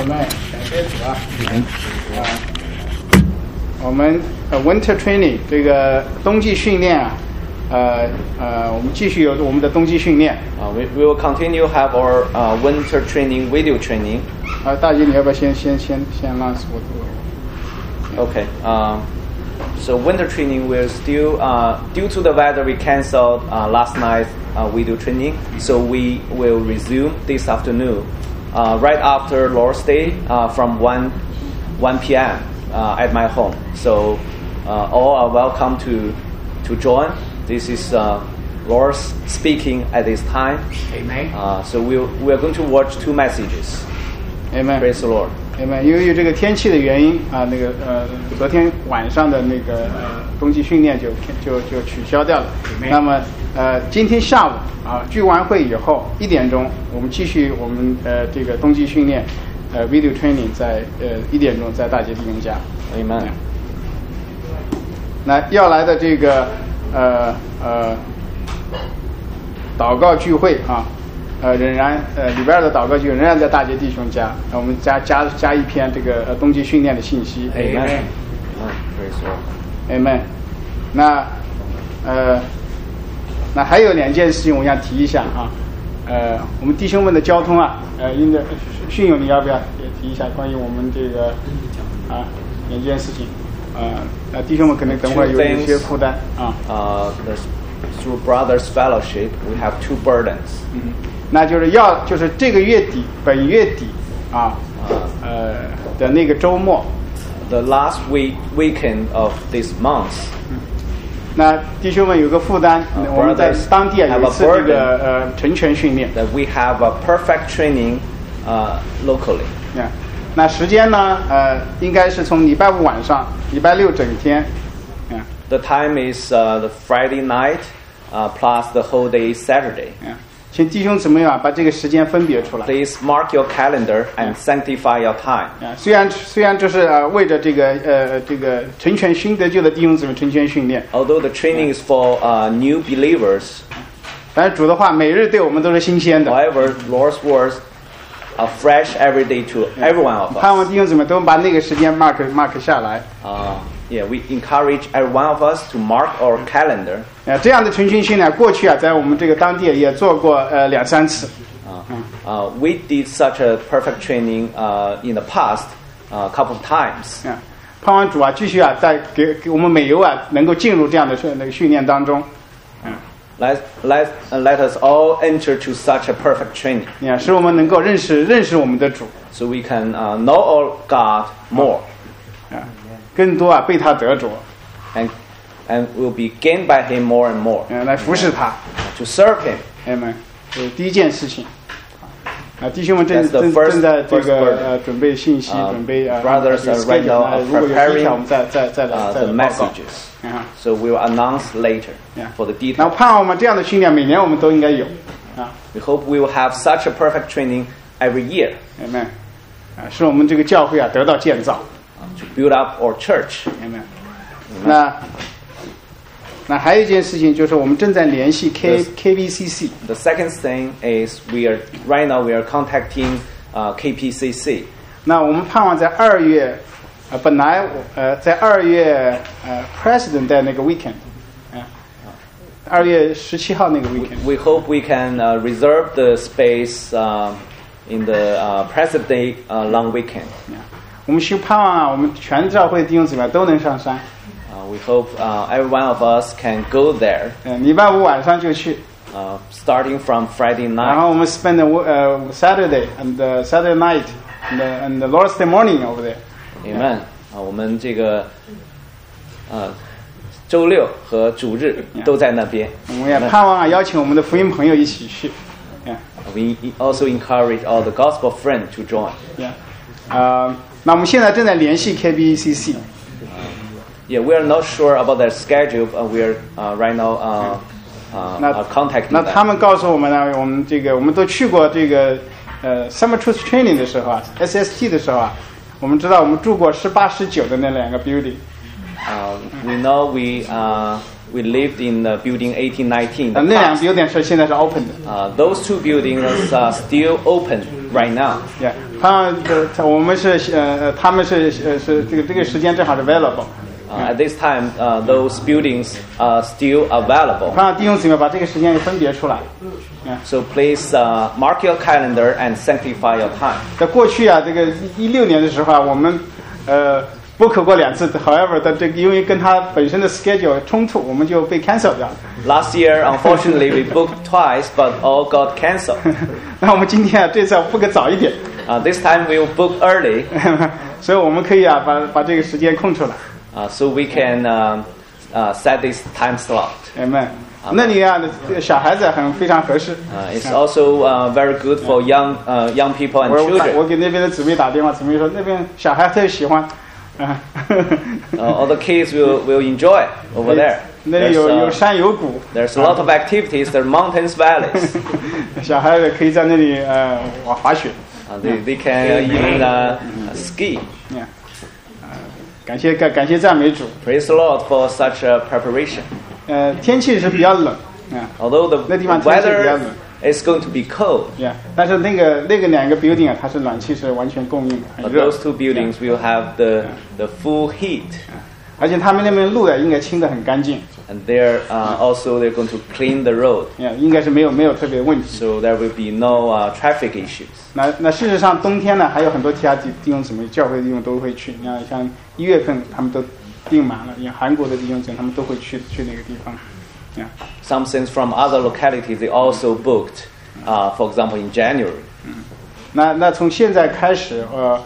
Amen，感谢主啊！我们winter training 这个冬季训练啊，我们继续有我们的冬季训练。 We will continue have our winter training, video training. 大姐，你要不要先让我 ？Okay. So winter training will still, due to the weather, we canceled last night video training. So we will resume this afternoon, right after Lord's Day, from 1 p.m. At my home. So all are welcome to join. This is Lord's speaking at this time. Amen. So we are going to watch 2 messages. Amen. Praise the Lord. Amen. 因为这个天气的原因啊，昨天晚上的冬季训练就取消掉了。那么今天下午聚完会以后1点钟，我们继续我们这个冬季训练video training 在1点钟在大街弟兄家。 Amen. 那要来的这个祷告聚会啊。仍然礼拜2的祷告就仍然在大街弟兄家，我们加一篇这个冬季训练的信息。 Amen. Amen. 那还有2件事情我想提一下啊，我们弟兄们的交通啊，因着训友你要不要也提一下关于我们这个2件事情弟兄们可能等会儿有一些负担啊。 Through brothers fellowship, we have 2 burdens. 那就是这个月底，本月底的那个周末 ，the last weekend of this month. 那弟兄们有个负担，我们在当地有一次这个成全训练。 That we have a perfect training locally. 那时间呢？应该是从礼拜5晚上，礼拜6整天。 The time is the Friday night plus the whole day Saturday. 请弟兄姊妹把这个时间分别出来。 Please mark your calendar and sanctify your time. 虽然这是为着这个成全新得救的弟兄姊妹成全训练。 Although the training is for new believers. 但是主的话每日对我们都是新鲜的。 However, Lord's words are fresh every day to everyone of us. 盼望弟兄姊妹都把那个时间 mark 下来。 Yeah, we encourage every one of us to mark our calendar. 这样的成群训练过去在我们这个当地也做过2-3次。 We did such a perfect training in the past a couple of times. 盼望主继续在给我们每游能够进入这样的那个训练当中。 Let us all enter to such a perfect training. 使我们能够认识我们的主。 So we can know our God more. 更多被他得着 and will be gained by him more and more. 来服侍他 to serve him. Amen. 第一件事情弟兄们正在这个准备信息准备 brothers are right now preparing 我们再来 the messages. So we will announce later for the details. 那盼望我们这样的训练每年我们都应该有 We hope we will have such a perfect training every year. Amen. 使我们这个教会得到建造 to build up our church. Amen. 那还有一件事情就是我们正在联系 KBCC. The second thing is we are contacting KPCC. 那我们盼望在2月本来在2月President 的那个 weekend 2月17号那个 weekend. We hope we can reserve the space in the President Day long weekend. 我们盼望我们全教会弟兄姊妹都能上山。 We hope every one of us can go there. 礼拜5晚上就去。 Starting from Friday night. 然后我们 spend Saturday and Saturday night and the Lord's Day morning over there. Amen. 我们这个周6和主日都在那边。 我们也盼望邀请我们的福音朋友一起去。 We also encourage all the gospel friends to join. 那我们现在正在联系 KBCC. Yeah, we are not sure about their schedule. We are right now contacting them. 那他们告诉我们呢，我们都去过这个Summer Truth Training 的时候SST 的时候我们知道我们住过18、19的那2个 building. We know we lived in building 1819. 那两个 building 是现在是 open 的。 Those two buildings are still open right now. Yeah， 我们是他们是这个时间正好是 available。 At this time, those buildings are still available. 让弟兄姊妹把这个时间分别出来。 So please mark your calendar and sanctify your time. 在过去啊，这个16年的时候啊，我们book 过2次 ，however 的这个因为跟他本身的 schedule 冲突，我们就被 cancel 掉了。 Last year, unfortunately, we booked twice, but all got cancelled. 那我们今天啊，这次要 book 早一点。 This time we'll book early. 所以我们可以啊，把这个时间空出来。 So we can set this time slot. Amen. 那里啊，小孩子非常合适。 It's also very good for young people and children. 我给那边的姊妹打电话，姊妹说那边小孩特别喜欢。 All the kids will enjoy over there. 那里有山有谷。 There's a lot of activities. There are mountains, valleys. 小孩子可以在那里滑雪。 They can even ski. 感谢赞美主。 Praise the Lord for such a preparation. 天气是比较冷。 Although the weather is going to be cold. 但是那个2个 building 啊，它是暖气是完全供应的。 But those two buildings will have the full heat. 而且他们那边路应该清得很干净。 And they're going to clean the road. 应该是没有特别问题。 So there will be no traffic issues. 那事实上冬天呢，还有很多其他弟兄姊妹教会的弟兄都会去。你看像1月份他们都订满了，像韩国的弟兄姊妹他们都会去那个地方。 Some saints from other localities they also booked, for example in January. 那从现在开始，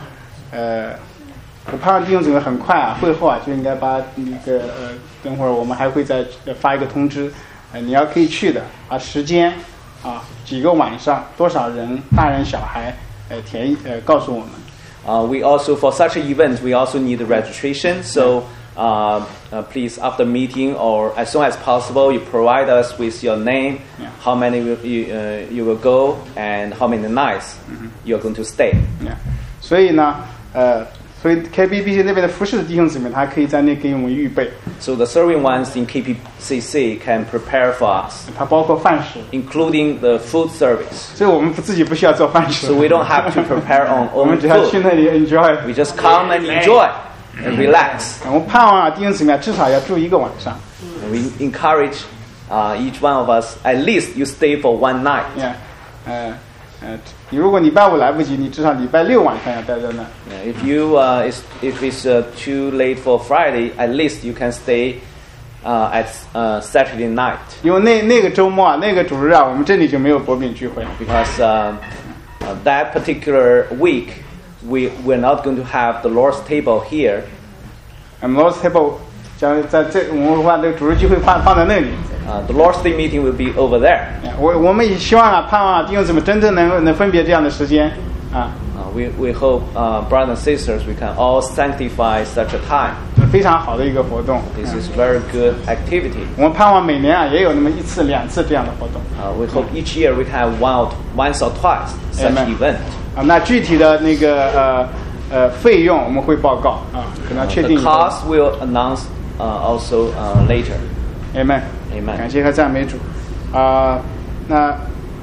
我盼望弟兄姊妹很快啊，会后啊就应该把那个等会儿我们还会再发一个通知，你要可以去的啊，时间啊，几个晚上，多少人，大人小孩，告诉我们。 We also for such an event we also need registration. So please after meeting or as soon as possible you provide us with your name, how many you will go and how many nights you are going to stay. 所以呢，所以 KBBC 那边的服侍的弟兄姊妹，他可以在那给我们预备。 So the serving ones in KPCC can prepare for us. 它包括饭食 ，including the food service. 所以我们自己不需要做饭食。 So we don't have to prepare our 我 own 们只要去 food. 那里 enjoy。 We just come and enjoy and relax. 我们盼望啊，弟兄姊妹至少要住1个晚上。 And we encourage each one of us at least you stay for one night. 如果礼拜5来不及，你至少礼拜6晚上要待在那。 If it's too late for Friday, at least you can stay at Saturday night. 因为那个周末啊，那个主日啊，我们这里就没有薄饼聚会。 Because that particular week, we're not going to have the Lord's table here. Lord's table 将在我们把这个主日聚会放在那里。 The Lord's Day meeting will be over there. 我们也希望啊，盼望啊，弟兄姊妹真正能分别这样的时间啊。 We hope, brothers and sisters, we can all sanctify such a time. 非常好的一个活动。 This is very good activity. 我们盼望每年啊也有那么1次2次这样的活动。 We hope each year we can have once or twice such event. 那具体的那个费用我们会报告啊，可能确定。 The cost will announce also later. Amen. Amen. 感谢和赞美主。那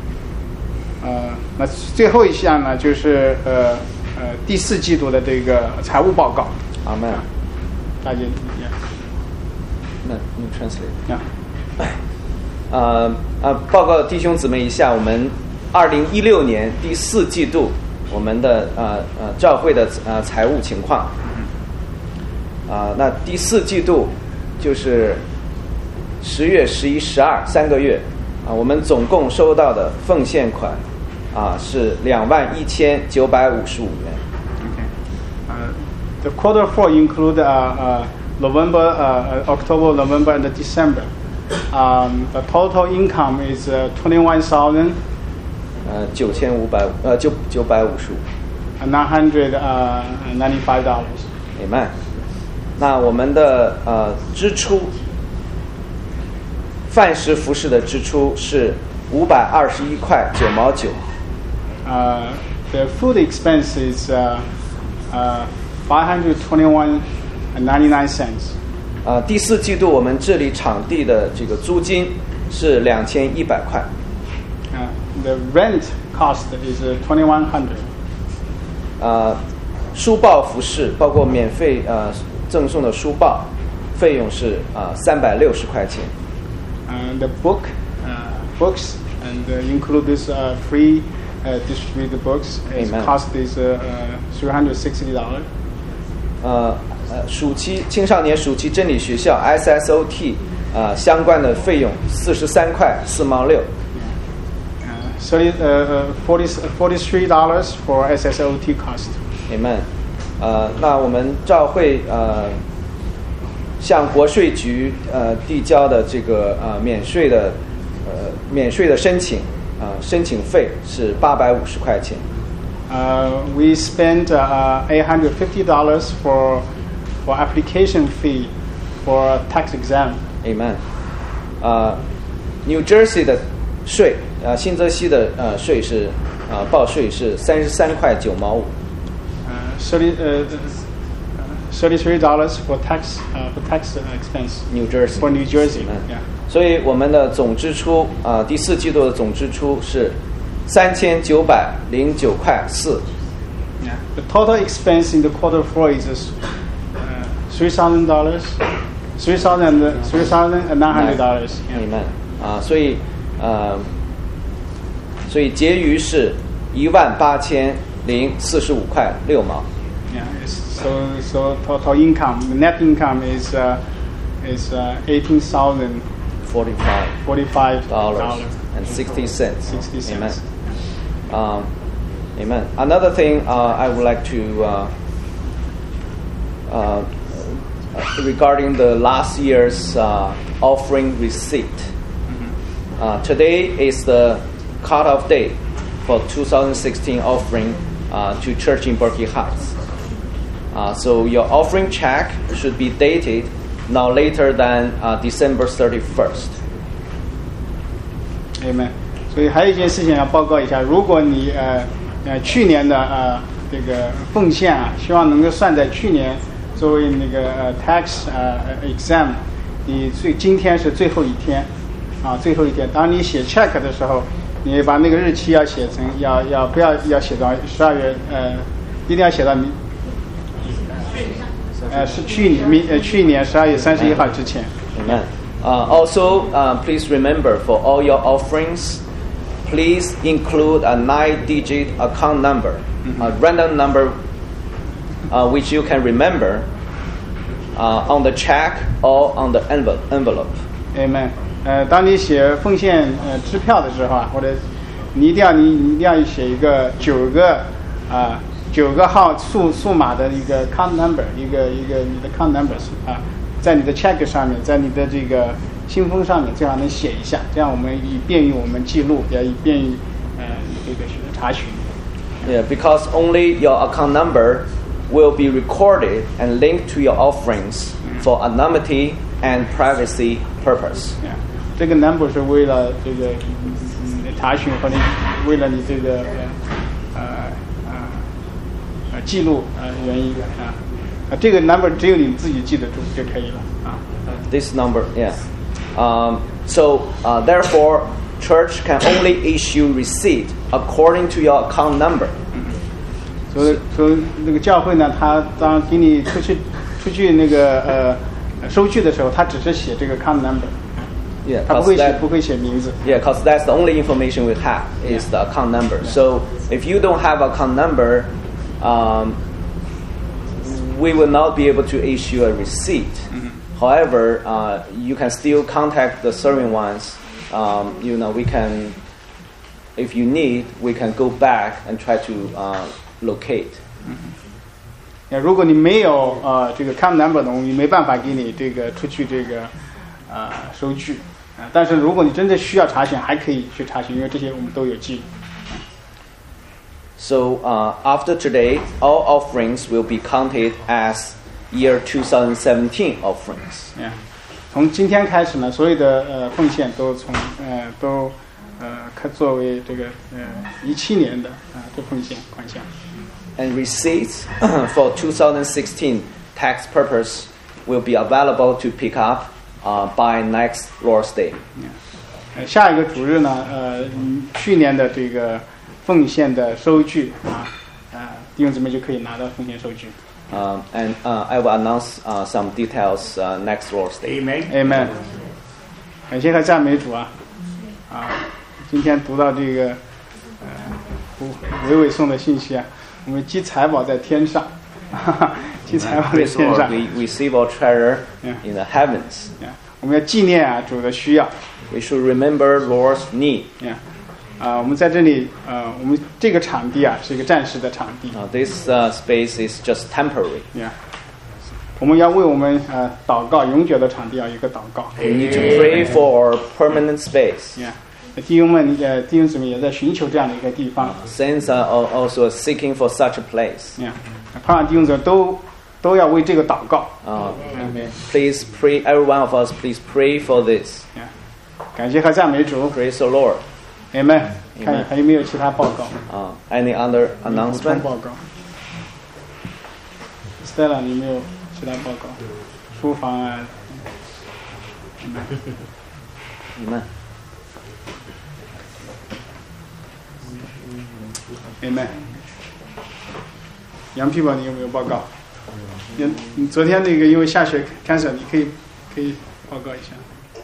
最后一项呢，就是第4季度的这个财务报告。 Amen. 大姐， 那你 translate. 报告弟兄姊妹一下，我们2016年第4季度我们的教会的财务情况。那第4季度就是10月、11、12 3个月我们总共收到的奉献款是21,955元。 The quarter 4 include November, October, November, and December. The total income is 21,000. 955. $995. Amen. 那我们的支出，饭食服饰的支出是521块9毛9。 The food expense is $521.99. 第四季度我们治理场地的这个租金是2100块。 The rent cost is 2100. 书报服饰包括免费赠送的书报，费用是360块钱。 The books and include this free distributed books. Its cost is $360. 暑期青少年暑期真理学校 SSOT 相关的费用43块4毛6。 $43 for SSOT cost. Amen. 那我们教会向国税局递交的这个免税的申请费是850块钱。 We spent $850 for application fee for tax exam. Amen. New Jersey 的税新泽西的税是报税是33块9毛5。 $33 for tax expense. New Jersey. For New Jersey. Yeah. 所以我们的总支出第四季度的总支出是3909块4。 Yeah. The total expense in the quarter 4 is $3,900. Amen. 所以结余是18045块6毛。 Yeah. So total income, the net income is $18,045.60. Amen. Amen. Another thing I would like to regarding the last year's offering receipt. Today is the cutoff date for 2016 offering to church in Berkeley Heights. So your offering check should be dated no later than December 31st. Amen. 所以还有一件事情要报告一下，如果你去年的这个奉献希望能够算在去年作为那个tax exam， 你今天是最后一天最后一天。当你写 check 的时候，你把那个日期要写成不要写到12月一定要写到是去年12月31号之前。 Amen. Also, please remember for all your offerings, please include a 9-digit account number, a random number which you can remember on the check or on the envelope. Amen. 当你写奉献支票的时候或者你一定要写一个9个号数码的一个 account number， 一个你的 account numbers 在你的 check 上面，在你的这个信封上面最好能写一下，这样我们以便于我们记录，也以便于这个查询。 Yeah, because only your account number will be recorded and linked to your offerings for anonymity and privacy purpose. Yeah. 这个 number 是为了这个查询或者为了你这个记录原因这个 number 只有你自己记得住就可以了 This number, yeah. So therefore, church can only issue receipt according to your account number. 所以那个教会呢，他当给你出去那个收据的时候，他只是写这个 account number。 Yeah, 他不会写名字。 Yeah, because that's the only information we have is the account number. So if you don't have account number, we will not be able to issue a receipt. However, you can still contact the serving ones. We can, if you need, we can go back and try to locate. 如果你没有这个 account number 的，我们没办法给你这个出去这个收据。但是如果你真的需要查询，还可以去查询，因为这些我们都有记录。 So after today, all offerings will be counted as year 2017 offerings. 从今天开始呢，所有的奉献都作为这个17年的这奉献款项。 And receipts for 2016 tax purpose will be available to pick up by next Lord's Day. 下一个主日呢，去年的这个奉献的收据弟兄姊妹就可以拿到奉献收据。 And I will announce some details next Lord's Day. Amen. 感谢和赞美主啊！今天读到这个伟送的信息啊，我们积财宝在天上，积财宝在天上。 We receive our treasure in the heavens. 我们要纪念啊主的需要。 We should remember Lord's need. 我们在这里我们这个场地啊是一个暂时的场地。 This space is just temporary. 我们要为我们祷告，永久的场地要有一个祷告。 We need to pray for our permanent space. 弟兄姊妹也在寻求这样的一个地方。 Saints are also seeking for such a place. 盼望弟兄姊妹都要为这个祷告。 Please pray, every one of us, please pray for this. 感谢和赞美主。 Praise the Lord. Amen. 看还有没有其他报告 ？Any other announcement? 报告。Stella， 你没有其他报告？书房啊。 Amen. Amen. 杨皮宝，你有没有报告？你昨天那个因为下雪 cancel， 你可以报告一下。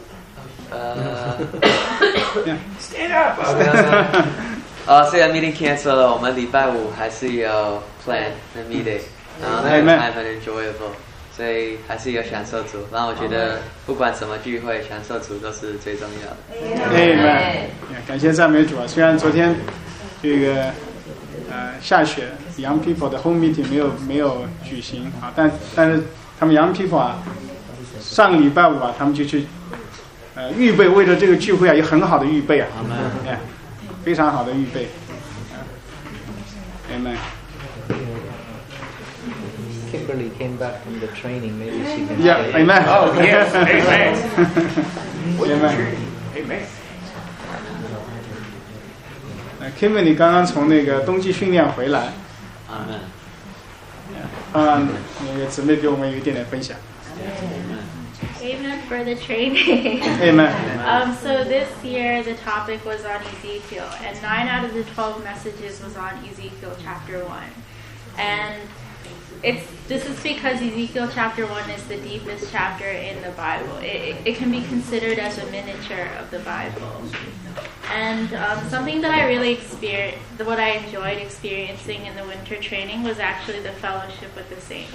Stand up. 虽然 meeting cancel 了，我们礼拜五还是有 plan the meeting， 然后那个还很 enjoyable， 所以还是有享受主。然后我觉得不管什么聚会，享受主都是最重要的。 Amen. 感谢赞美主啊！虽然昨天这个下雪 ，Young People 的 home meeting 没有举行啊，但是他们 Young People 啊，上个礼拜五啊，他们就去预备，为了这个聚会啊，有很好的预备啊，非常好的预备。Amen. Kimberly came back from the training. Maybe she can. Yeah. Amen. Oh yes. Amen. Amen. Amen. Kimberly 刚刚从那个冬季训练回来。那个姊妹给我们有一点点分享。 Amen for the training. Amen. So this year the topic was on Ezekiel, and 9 out of the 12 messages was on Ezekiel chapter 1. And this is because Ezekiel chapter 1 is the deepest chapter in the Bible. It can be considered as a miniature of the Bible. And something that I really what I enjoyed experiencing in the winter training was actually the fellowship with the saints.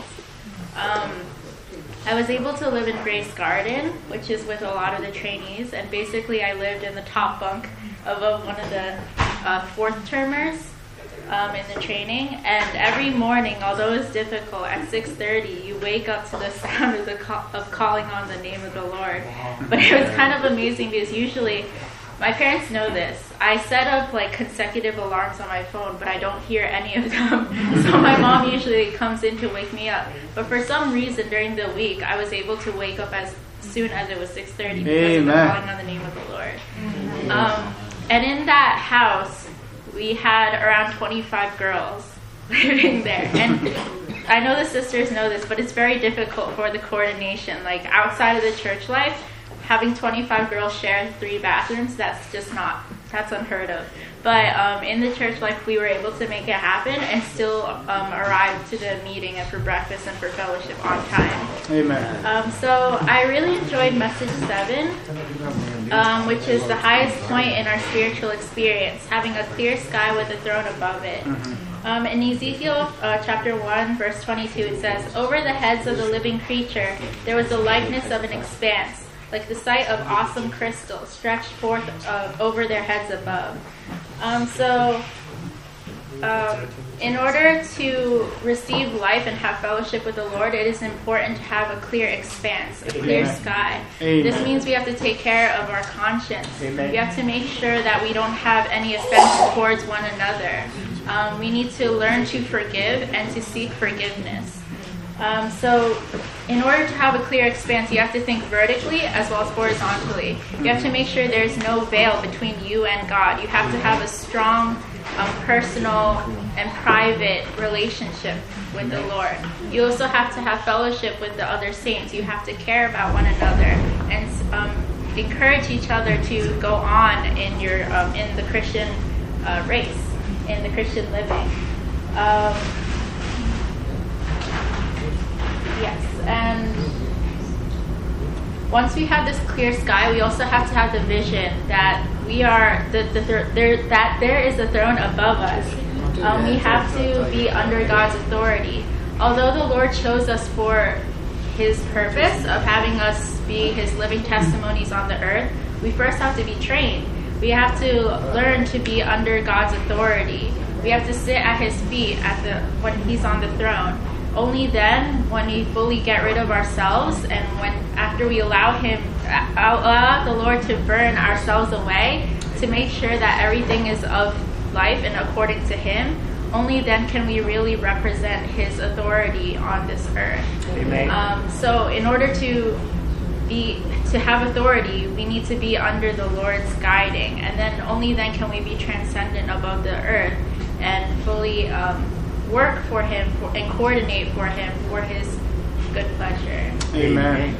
I was able to live in Grace Garden, which is with a lot of the trainees, and basically I lived in the top bunk of one of the fourth termers in the training. And every morning, although it was difficult, at 6:30 you wake up to the sound of calling on the name of the Lord. But it was kind of amazing because usually my parents know this. I set up like consecutive alarms on my phone, but I don't hear any of them. So my mom usually comes in to wake me up. But for some reason during the week, I was able to wake up as soon as it was 6:30 because of the calling on the name of the Lord. And in that house, we had around 25 girls living there. And I know the sisters know this, but it's very difficult for the coordination. Like outside of the church life, having 25 girls share 3 bathrooms, that's unheard of. But in the church life, we were able to make it happen and still arrive to the meeting and for breakfast and for fellowship on time. Amen. So I really enjoyed message 7, which is the highest point in our spiritual experience, having a clear sky with a throne above it. In Ezekiel chapter 1, verse 22, it says, "Over the heads of the living creature, there was the likeness of an expanse, like the sight of awesome crystals stretched forth over their heads above." In order to receive life and have fellowship with the Lord, it is important to have a clear expanse, a clear sky. Amen. This means we have to take care of our conscience. Amen. We have to make sure that we don't have any offense towards one another. We need to learn to forgive and to seek forgiveness. So in order to have a clear expanse, you have to think vertically as well as horizontally. You have to make sure there's no veil between you and God. You have to have a strong personal and private relationship with the Lord. You also have to have fellowship with the other saints. You have to care about one another and encourage each other to go on in your in the Christian race, in the Christian living. Yes, and once we have this clear sky, we also have to have the vision that we are that there is a throne above us. We have to be under God's authority. Although the Lord chose us for His purpose of having us be His living testimonies on the earth, we first have to be trained. We have to learn to be under God's authority. We have to sit at His feet when He's on the throne. Only then, when we fully get rid of ourselves, and after we allow the Lord to burn ourselves away, to make sure that everything is of life and according to Him, only then can we really represent His authority on this earth. Amen. So in order to have authority, we need to be under the Lord's guiding, and then only then can we be transcendent above the earth and fully work for Him and coordinate for Him for His good pleasure. Amen.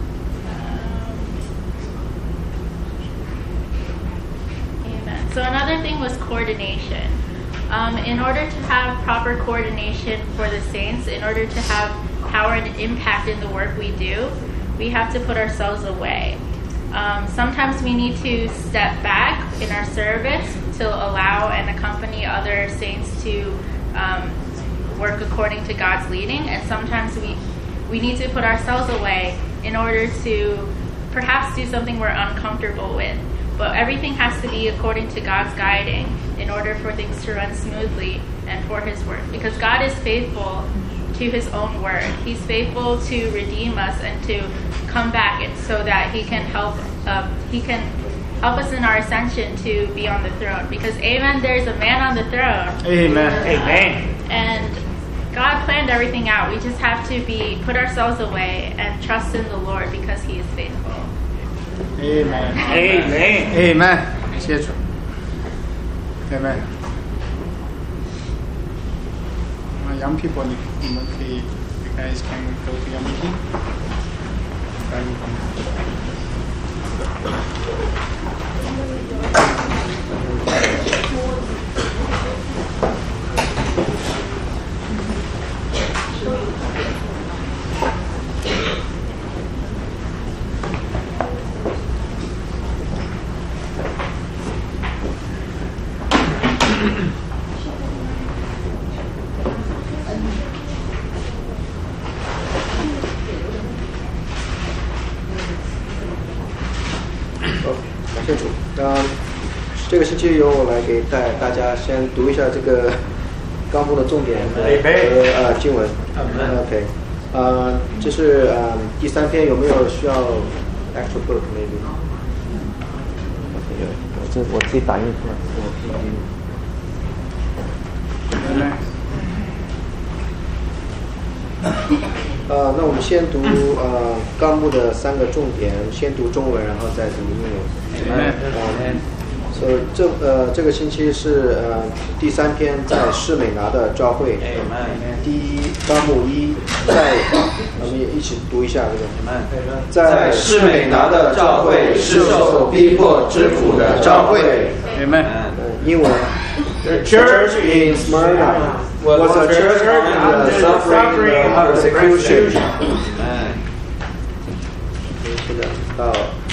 Amen. So another thing was coordination. In order to have proper coordination for the saints, in order to have power and impact in the work we do, we have to put ourselves away. Sometimes we need to step back in our service to allow and accompany other saints to work according to God's leading, and sometimes we need to put ourselves away in order to perhaps do something we're uncomfortable with. But everything has to be according to God's guiding in order for things to run smoothly and for His work. Because God is faithful to His own word. He's faithful to redeem us and to come back so that He can help us in our ascension to be on the throne. Because amen, there's a man on the throne. Amen. Amen. And God planned everything out. We just have to put ourselves away and trust in the Lord because He is faithful. Amen. Amen. Amen. 谢主。Amen. Young people, you guys can go to your meeting. 这个星期由我来带大家先读一下这个纲目的重点和经文。OK， 这是第3篇，有没有需要 extra book maybe？ 我自己打印出来。 那我们先读纲目的3个重点，先读中文，然后再读英文。所以这个星期是第3篇，在士美拿的教会。第一纲目1，我们也一起读一下这个。在士美拿的教会是受逼迫之苦的教会。英文。The church in Smyrna was a church under the suffering of persecution. 是的，到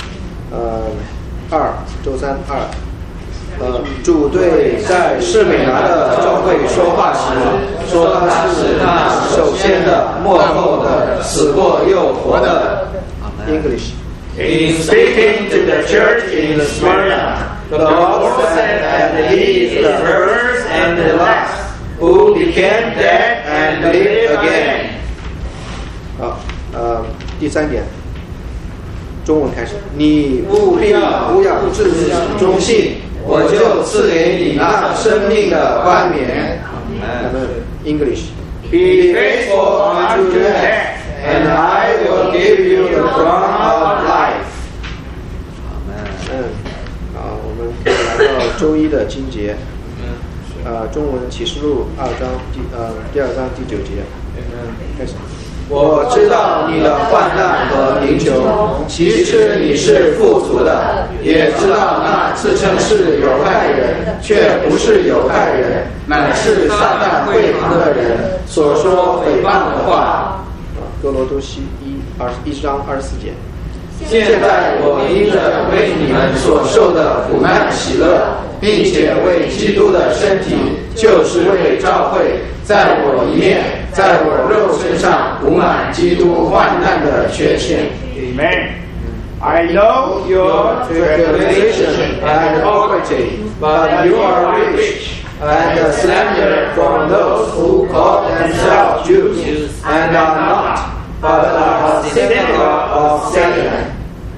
周三2。主对在士美拿的教会说话时，说他是那首先的、末后的、死过又活的。English. In speaking to the church in Smyrna, the Lord said that He is the first and the last, who became dead and lived again. 好，第3点，中文开始。你务必不要自始忠信。我就赐给你那生命的冠冕。English. Be faithful unto death, and I will give you the crown of life. 好，我们来到周一的经节。 中文启示录2章第2章第9节。开始。我知道你的患难和贫穷，其实你是富足的，也知道那自称是犹太人，却不是犹太人，乃是撒旦会堂的人所说诽谤的话。哥罗多西1章24节。现在我因着为你们所受的苦难喜乐，并且为基督的身体，就是为教会，在我一面，在我肉身上补满基督患难的缺陷。 Amen. I know your tribulation and poverty, but you are rich, and slender from those who call themselves Jews and are not, but are the synagogue of Satan.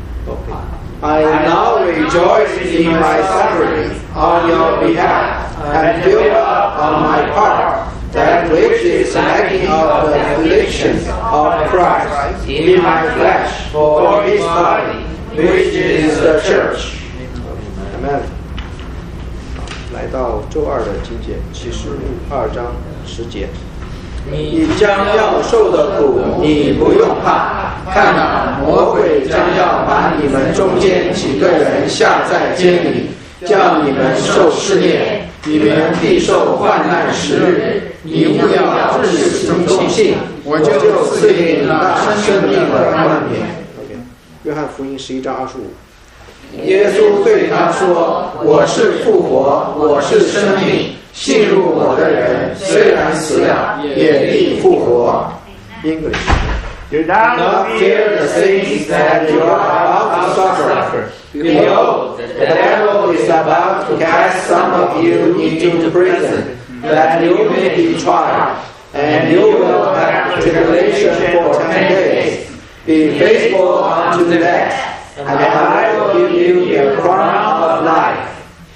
I now rejoice in my suffering on your behalf, and build up on my part that which is lacking of the afflictions of Christ in my flesh for his body, which is the church. Amen. 来到周二的经节，启示录2章10节。你将要受的苦，你不用怕。看哪，魔鬼将要把你们中间几个人下在监里，叫你们受试炼。你们必受患难10日。你务要至死忠信，我就赐给你那生命的冠冕。约翰福音11章25。耶稣对他说：“我是复活，我是生命。信入我的人，虽然死了，也必复活。” English. Do not fear the things that you are about to suffer. Behold, the devil is about to cast some of you into prison, that you may be tried, and you will have tribulation for 10 days. Be faithful unto death, and I will give you the crown of life.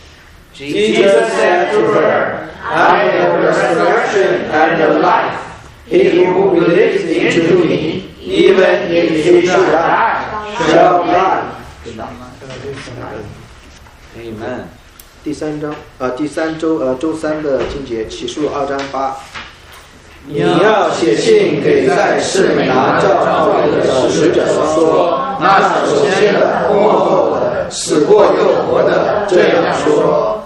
Jesus said to her, I am the resurrection and the life. He who believes into me, even if he should die, shall live. Amen. 第三周三的经节，启示录2章8。你要写信给在士美拿教会的使者说，那首先的、末后的、死过又活的，这样说。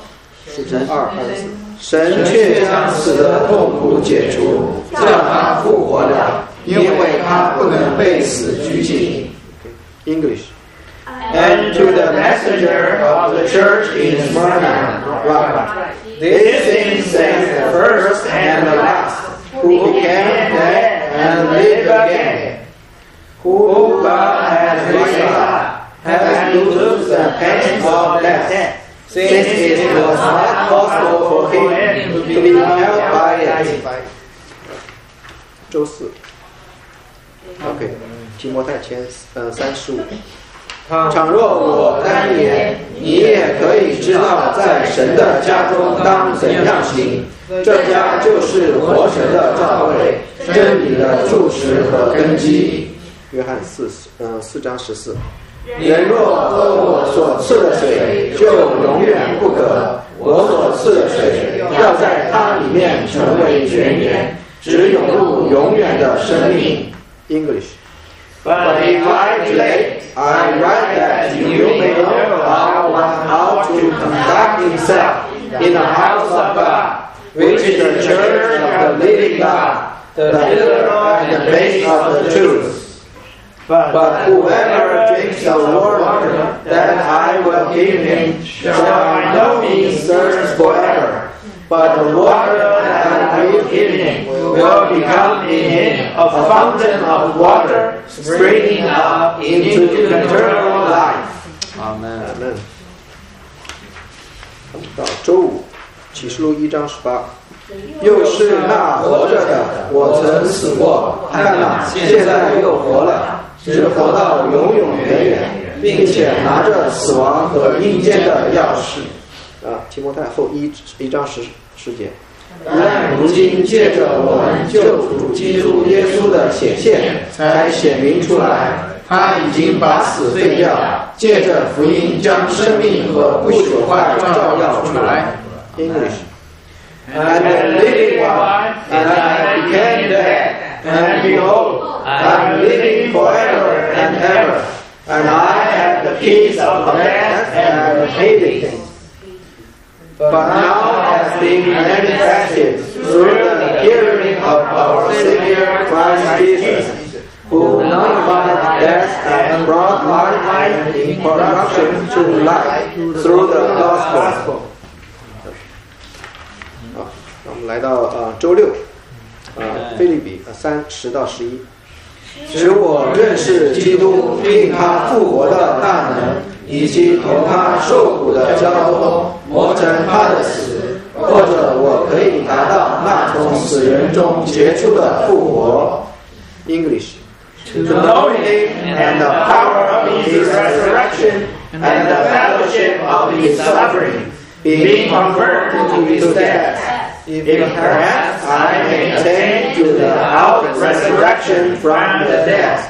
神却将死的痛苦解除，叫他复活了，因为他不能被死拘禁。English. And to the messenger of the church in Smyrna, write: These things says the first and the last, who became dead and lived again, who God has raised up, having loosed the pains of death, since it was not possible for him to be held by it. 周四 ，OK， 提摩太前35。倘若我单言，你也可以知道，在神的家中当怎样行。这家就是活神的教会，真理的柱石和根基。约翰4章14。人若喝我所赐的水，就永远不渴。我所赐的水，要在它里面成为泉源，直涌入永远的生命。English. But if I delay, I write that you may know how to conduct himself in the house of God, which is the church of the living God, the pillar and the base of the truth. But whoever drinks the water that I will give him shall by no means thirst forever. But the water that I will give him will become in him a fountain of water springing up into eternal life. Amen. 到周五，启示录1章18。又是那活着的，我曾死过，看哪，现在又活了，直活到永永远远，并且拿着死亡和阴间的钥匙。提摩太后1章10节。但如今借着我们救主基督耶稣的显现，才显明出来，他已经把死废掉，借着福音将生命和不朽坏照耀出来。English. and the living one, and I became dead, and behold, I am living forever and ever, and I have the keys of death and Hades. But now has been manifested through the hearing of our Savior Christ Jesus, who nullified death and brought life and incorruption to light through the gospel. 好，我们来到周六，腓立比3:10到11，使我认识基督，并他复活的大能，以及同他受苦的交通，磨成他的死，或者我可以达到那从死人中结出的复活。English. To know him and the power of his resurrection and the fellowship of his suffering, being converted to his death, if perhaps I may attain to the out-resurrection from the dead.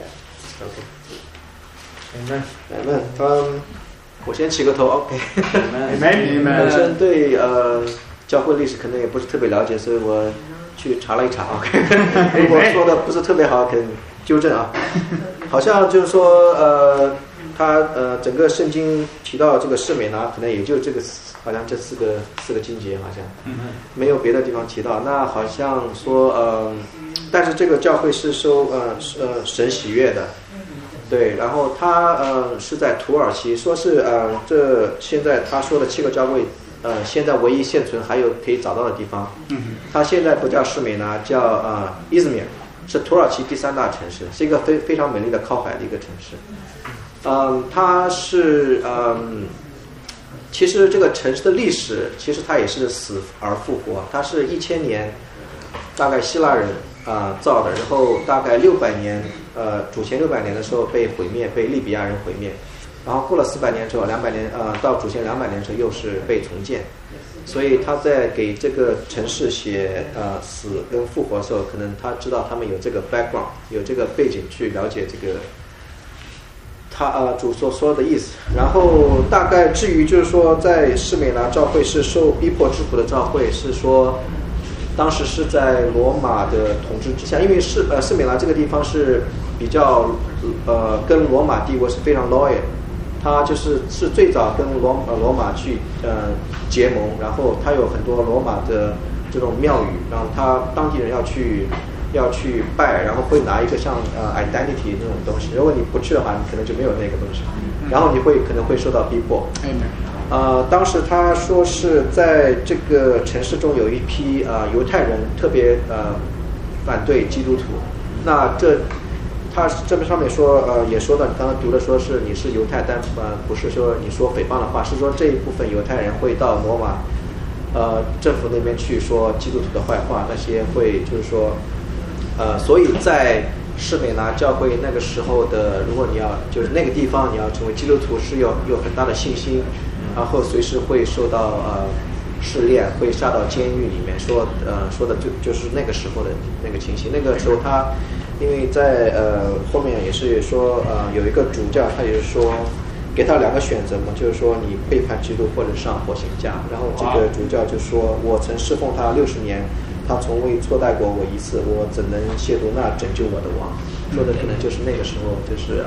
Amen. 我先起个头 ，OK。本身对教会历史可能也不是特别了解，所以我去查了一查 ，OK。如果说的不是特别好，可以纠正啊。好像就是说他整个圣经提到这个士美拿，可能也就这个好像这四个经节，好像没有别的地方提到。那好像说但是这个教会是受神喜悦的。对，然后他是在土耳其，说是这现在他说的7个教会，现在唯一现存还有可以找到的地方。他现在不叫士美拿，叫伊兹密尔，是土耳其第3大城市，是一个非常美丽的靠海的一个城市。它是其实这个城市的历史，其实它也是死而复活，它是1000年，大概希腊人造的，然后大概600年。主前600年的时候被毁灭，被利比亚人毁灭，然后过了400年之后，200年到主前200年之后又是被重建，所以他在给这个城市写死跟复活的时候，可能他知道他们有这个 background， 有这个背景去了解这个他主所说的意思。然后大概至于就是说，在士美拿教会是受逼迫之苦的教会，是说。当时是在罗马的统治之下，因为士美拿这个地方是比较跟罗马帝国是非常 loyal， 它是最早跟罗马去结盟，然后它有很多罗马的这种庙宇，然后他当地人要去拜，然后会拿一个像identity 那种东西，如果你不去的话，你可能就没有那个东西，然后你可能会受到逼迫。当时他说是在这个城市中有一批犹太人特别反对基督徒。那他这边上面说也说到，你刚刚读的说是你是犹太，但不是说你说诽谤的话，是说这一部分犹太人会到罗马政府那边去说基督徒的坏话，那些会就是说所以在士美拿教会那个时候的，如果你要就是那个地方你要成为基督徒，是有很大的信心。然后随时会受到试炼，会下到监狱里面。说的就是那个时候的那个情形。那个时候他因为在后面也是说有一个主教，他也是说给他2个选择嘛，就是说你背叛基督或者上火刑架。然后这个主教就说，我曾侍奉他60年，他从未错待过我一次，我怎能亵渎那拯救我的王？说的可能就是那个时候，就是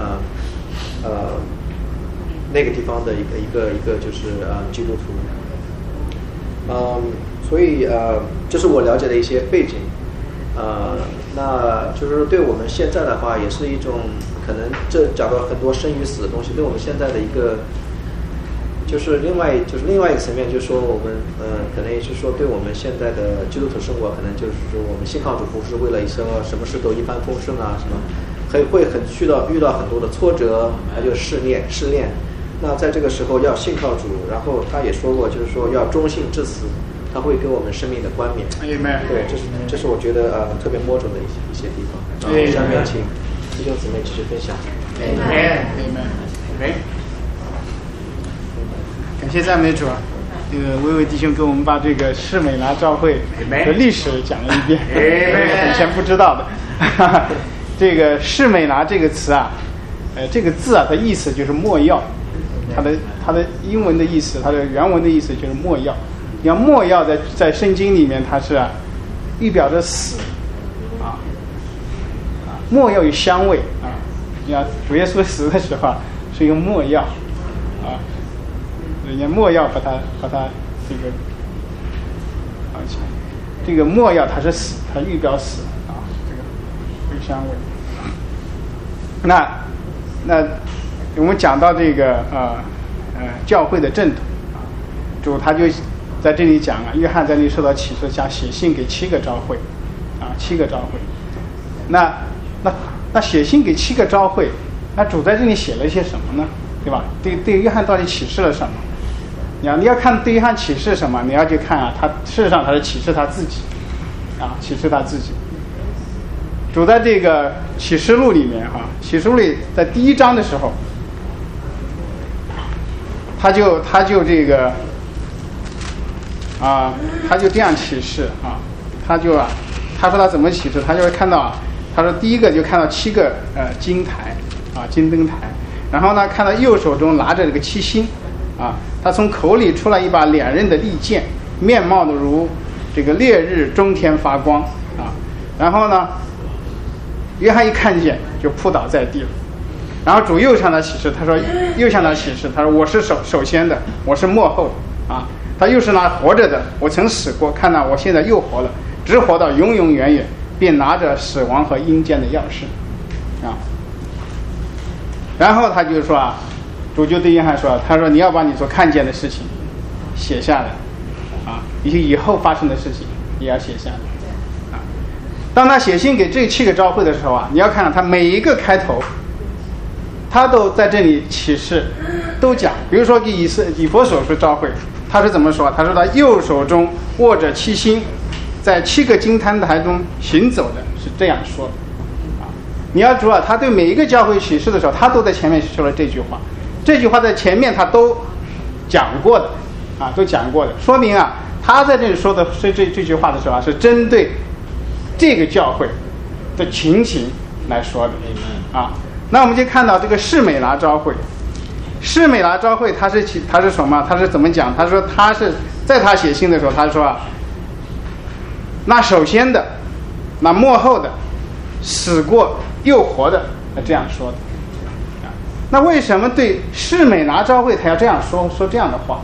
那个地方的一个就是基督徒，所以这是我了解的一些背景，那就是对我们现在的话，也是一种可能这讲到很多生与死的东西，对我们现在的一个就是另外一个层面，就是说我们可能也是说对我们现在的基督徒生活，可能就是说我们信靠主不是为了一些什么事都一帆风顺啊，什么会遇到很多的挫折，还有试炼。那在这个时候要信靠主，然后他也说过，就是说要忠信至死，他会给我们生命的冠冕。对，这是我觉得特别摸着的一些地方。下面请弟兄姊妹继续分享。 感谢赞美主。这个薇薇弟兄给我们把这个士美拿教会的历史讲了一遍，以前不知道的。这个士美拿这个词啊，这个字啊，它意思就是没药。它的英文的意思，它的原文的意思就是没药。 你看没药在圣经里面它是预表着死没药有香味你看主耶稣死的时候是用没药人家没药把它这个没药它是死，它预表死这个有香味。那我们讲到这个教会的正统主他就在这里讲约翰在那里受到启示，想写信给7个教会7个教会。那写信给7个教会，那主在这里写了一些什么呢？对吧？对约翰到底启示了什么？你要看对约翰启示什么，你要去看他事实上他是启示他自己启示他自己。主在这个启示录里面启示录里在第1章的时候，他就这个他就这样启示他说他怎么启示，他就会看到他说第一个就看到7个金台金灯台，然后呢看到右手中拿着这个7星他从口里出来一把2刃的利剑，面貌的如这个烈日中天发光然后呢约翰一看见就扑倒在地了。然后主又向他启示，他说我是首先的，我是末后的他又是那活着的，我曾死过，看到我现在又活了，直活到永永远远，便拿着死亡和阴间的钥匙然后他就说主就对约翰说，他说你要把你所看见的事情写下来以后发生的事情也要写下来当他写信给这7个教会的时候你要看他每一个开头他都在这里启示都讲，比如说给以弗所书教会他是怎么说，他说他右手中握着7星，在7个金灯台中行走的，是这样说的你要知道他对每一个教会启示的时候，他都在前面说了这句话，这句话在前面他都讲过的都讲过的，说明他在这里说的这句话的时候是针对这个教会的情形来说的那我们就看到这个士美拿教会，士美拿教会他是什么？他是怎么讲？他说他是在他写信的时候，他说那首先的，那末后的，死过又活的，这样说的那为什么对士美拿教会他要这样说这样的话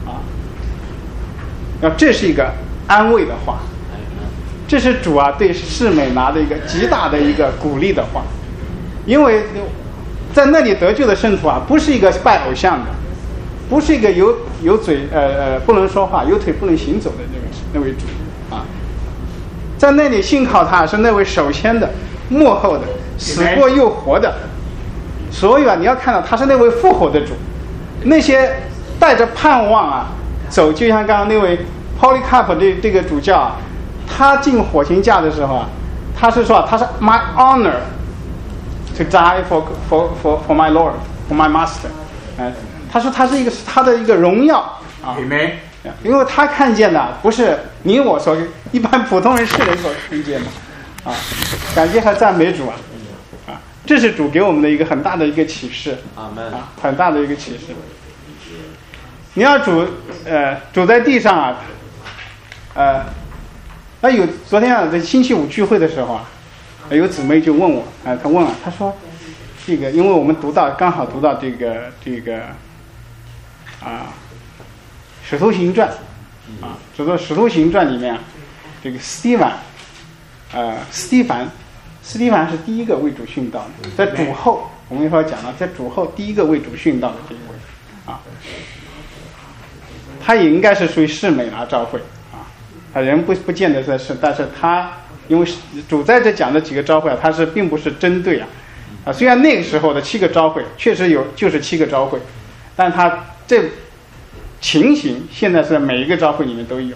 这是一个安慰的话，这是主对士美拿的一个极大的一个鼓励的话，因为在那里得救的圣徒不是一个拜偶像的，不是一个有嘴不能说话，有腿不能行走的那位主在那里信靠他是那位首先的，末后的，死过又活的。所以你要看到他是那位复活的主，那些带着盼望走，就像刚刚那位 Polycarp 这个主教他进火刑架的时候他是说他是 my honor to die for my Lord, for my master 他说他是他的一个荣耀因为他看见的不是你我所一般普通人世人所看见的感谢和赞美主这是主给我们的一个很大的一个启示很大的一个启示。你要主在地上那昨天在星期五聚会的时候有姊妹就问我她问她说这个因为我们刚好读到这个使徒行传使徒行传里面这个斯蒂凡是第一个为主殉道的，在主后我们一会儿讲到，在主后第一个为主殉道的这一位他也应该是属于士美拿教会他人不见得是，但是他因为主在这讲的几个教会他是并不是针对虽然那个时候的7个教会确实就是7个教会，但他这情形现在是在每一个教会里面都有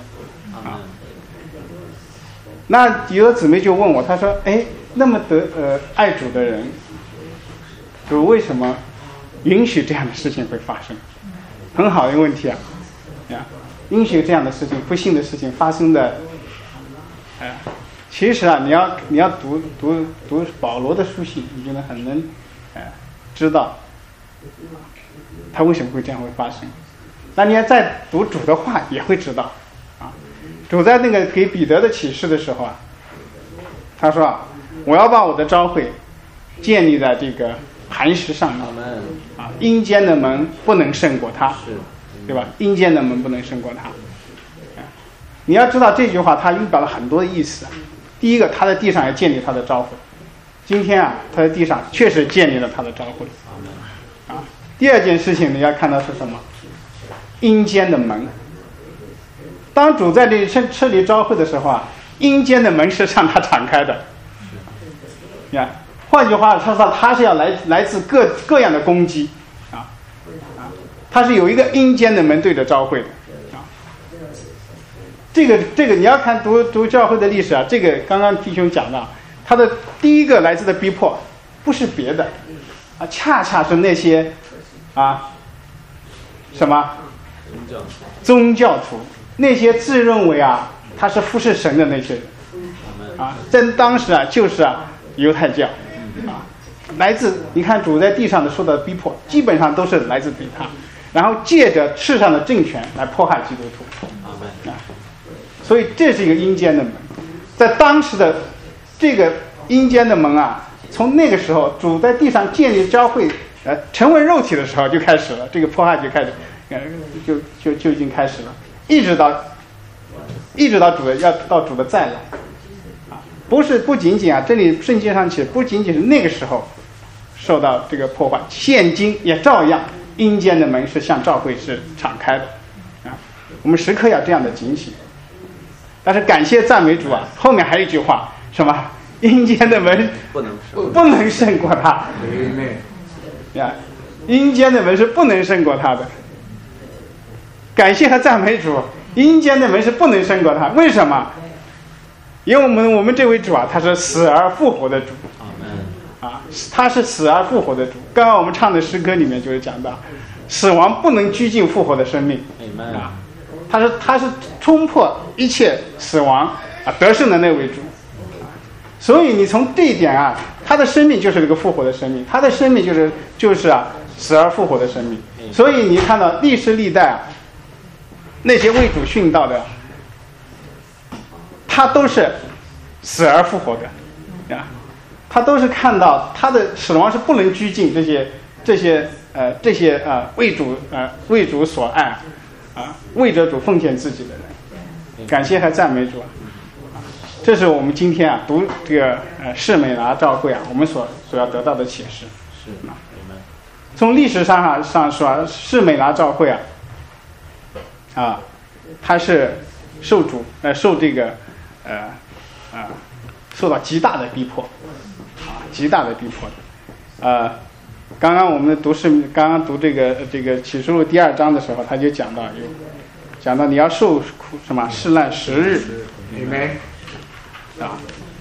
那有的姊妹就问我，她说那么爱主的人，主为什么允许这样的事情会发生？很好的一个问题允许这样的事情，不幸的事情发生的其实你要读保罗的书信，你就很能知道他为什么会这样会发生。那你要再读主的话也会知道主在那个给彼得的启示的时候啊，他说啊，我要把我的召会建立在这个磐石上面啊，阴间的门不能胜过他，对吧？阴间的门不能胜过他。你要知道这句话它预表了很多的意思。第一个，他在地上要建立他的召会，今天啊，他在地上确实建立了他的召会啊。第二件事情你要看到是什么？阴间的门。当主在这设立召会的时候啊，阴间的门是向他敞开的。你看，换句话说，他是要来自各样的攻击啊，他是有一个阴间的门对着召会的啊。这个你要看读教会的历史啊，这个刚刚弟兄讲到，他的第一个来自的逼迫不是别的啊，恰恰是那些啊什么宗教徒，那些自认为啊他是服侍神的那些人啊，在当时啊就是啊犹太教啊，来自你看主在地上的受到的逼迫，基本上都是来自于他，然后借着世上的政权来迫害基督徒啊，所以这是一个阴间的门。在当时的这个阴间的门啊，从那个时候主在地上建立教会成为肉体的时候就开始了，这个迫害就开始就已经开始了，一直到主的再来啊，不仅仅啊，这里圣经上写不仅仅是那个时候受到这个破坏，现今也照样阴间的门是向教会是敞开的啊，我们时刻要这样的警醒。但是感谢赞美主啊，后面还有一句话，什么？阴间的门不能胜过他。呀，阴间的门是不能胜过他的。感谢和赞美主，阴间的门是不能胜过他。为什么？因为我们这位主啊，他是死而复活的主。啊，他是死而复活的主。刚刚我们唱的诗歌里面就是讲到，死亡不能拘禁复活的生命。啊，他是冲破一切死亡啊得胜的那位主。所以你从这一点啊，他的生命就是一个复活的生命，他的生命就是啊死而复活的生命。所以你看到历世历代啊，那些为主殉道的，他都是死而复活的啊，他都是看到他的死亡是不能拘禁这些为主所爱啊，为着主奉献自己的人。感谢和赞美主啊！这是我们今天啊读这个士美拿召会啊，我们所要得到的启示。是啊，从历史上说，士美拿召会啊，它是受这个受到极大的逼迫啊，极大的逼迫的。刚刚我们读这个启示录第2章的时候，他就讲到你要受苦什么试难10日，明白？啊，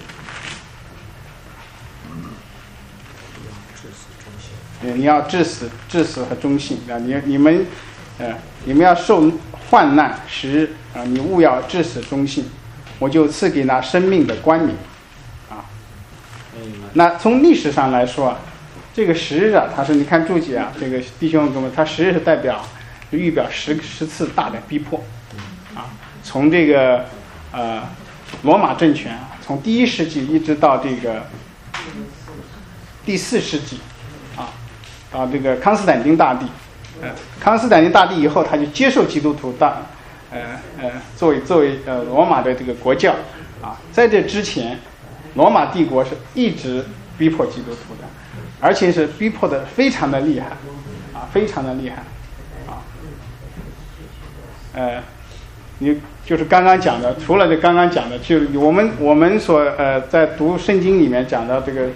你要至死和忠信啊！你们要受患难10日啊！你务要至死忠信，我就赐给那生命的冠冕啊！那从历史上来说啊，这个10日啊，它是你看注解啊，这个弟兄哥们，它10日是代表预表10次大的逼迫啊！从这个罗马政权从第1世纪一直到这个第4世纪啊，到这个康斯坦丁大帝，康斯坦丁大帝以后他就接受基督徒作为罗马的这个国教啊，在这之前，罗马帝国是一直逼迫基督徒的，而且是逼迫的非常的厉害啊，非常的厉害啊，你就是刚刚讲的，除了这刚刚讲的，就我们所在读圣经里面讲到这个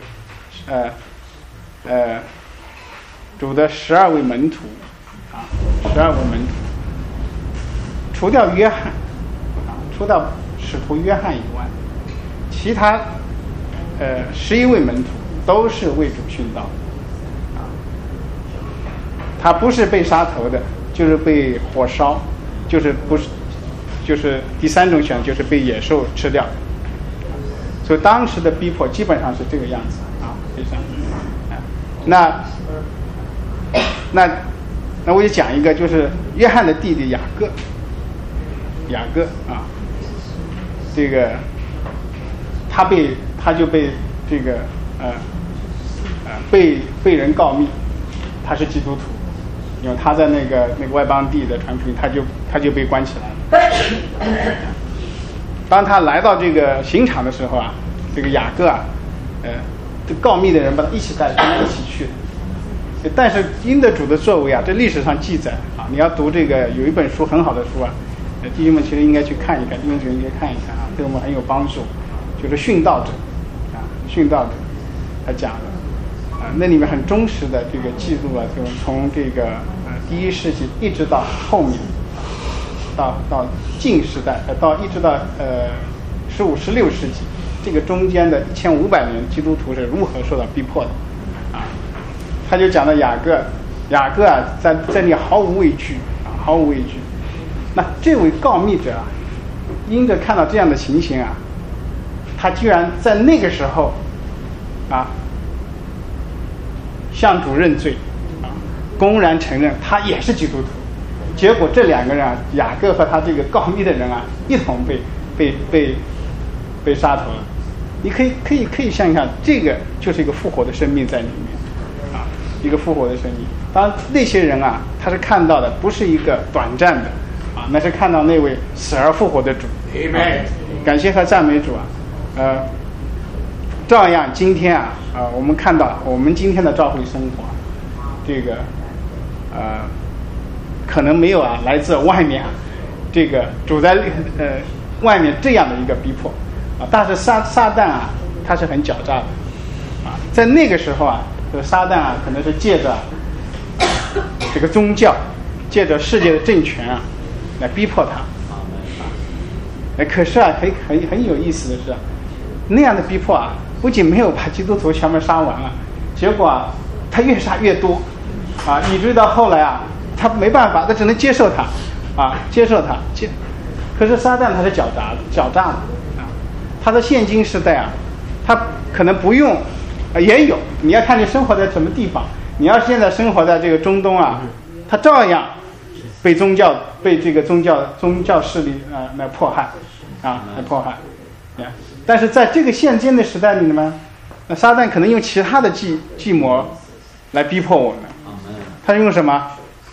主的12位门徒啊，12位门徒，除掉约翰啊，除掉使徒约翰以外，其他11位门徒都是为主殉道啊，他不是被杀头的，就是被火烧，就是第3种选择，就是被野兽吃掉。所以当时的逼迫基本上是这个样子啊，非常那我就讲一个，就是约翰的弟弟雅各啊， 这个他就被这个被人告密，他是基督徒，因为他在那个外邦地的传福音，他就被关起来了。当他来到这个刑场的时候啊，这个雅各啊，这告密的人把他一起带，跟他一起去。但是因着主的作为啊，这历史上记载啊，你要读这个有一本书很好的书啊，弟兄们其实应该去看一看，弟兄们应该看一看啊，对我们很有帮助。就是殉道者啊，殉道者他讲的啊，那里面很忠实的这个记录了，就从这个第1世纪一直到后面，到近时代，一直到15、16世纪，这个中间的1500年，基督徒是如何受到逼迫的啊？他就讲到雅各啊，在这里毫无畏惧啊，毫无畏惧。那这位告密者啊，因着看到这样的情形啊，他居然在那个时候啊向主认罪啊，公然承认他也是基督徒。结果这2个人啊，雅各和他这个告密的人啊，一同被杀头了。你可以想想，这个就是一个复活的生命在里面啊，一个复活的生命。当然那些人啊，他是看到的不是一个短暂的啊，那是看到那位死而复活的主。Amen。感谢和赞美主啊。照样今天啊，我们看到我们今天的教会生活，这个可能没有啊来自外面啊，这个主在外面这样的一个逼迫啊，但是撒旦啊，他是很狡诈的啊，在那个时候啊，这个撒旦啊，可能是借着这个宗教，借着世界的政权啊，来逼迫他啊。可是啊，很有意思的是，那样的逼迫啊，不仅没有把基督徒全部杀完了，结果啊，他越杀越多啊，以至于到后来啊，他没办法，他只能接受他啊，接受他。可是撒旦他是狡诈的啊，他的现今时代啊，他可能不用，也有，你要看你生活在什么地方。你要是现在生活在这个中东啊，他照样被这个宗教势力来迫害啊，来迫害。但是在这个现今的时代里面，那撒旦可能用其他的计谋来逼迫我们。他用什么？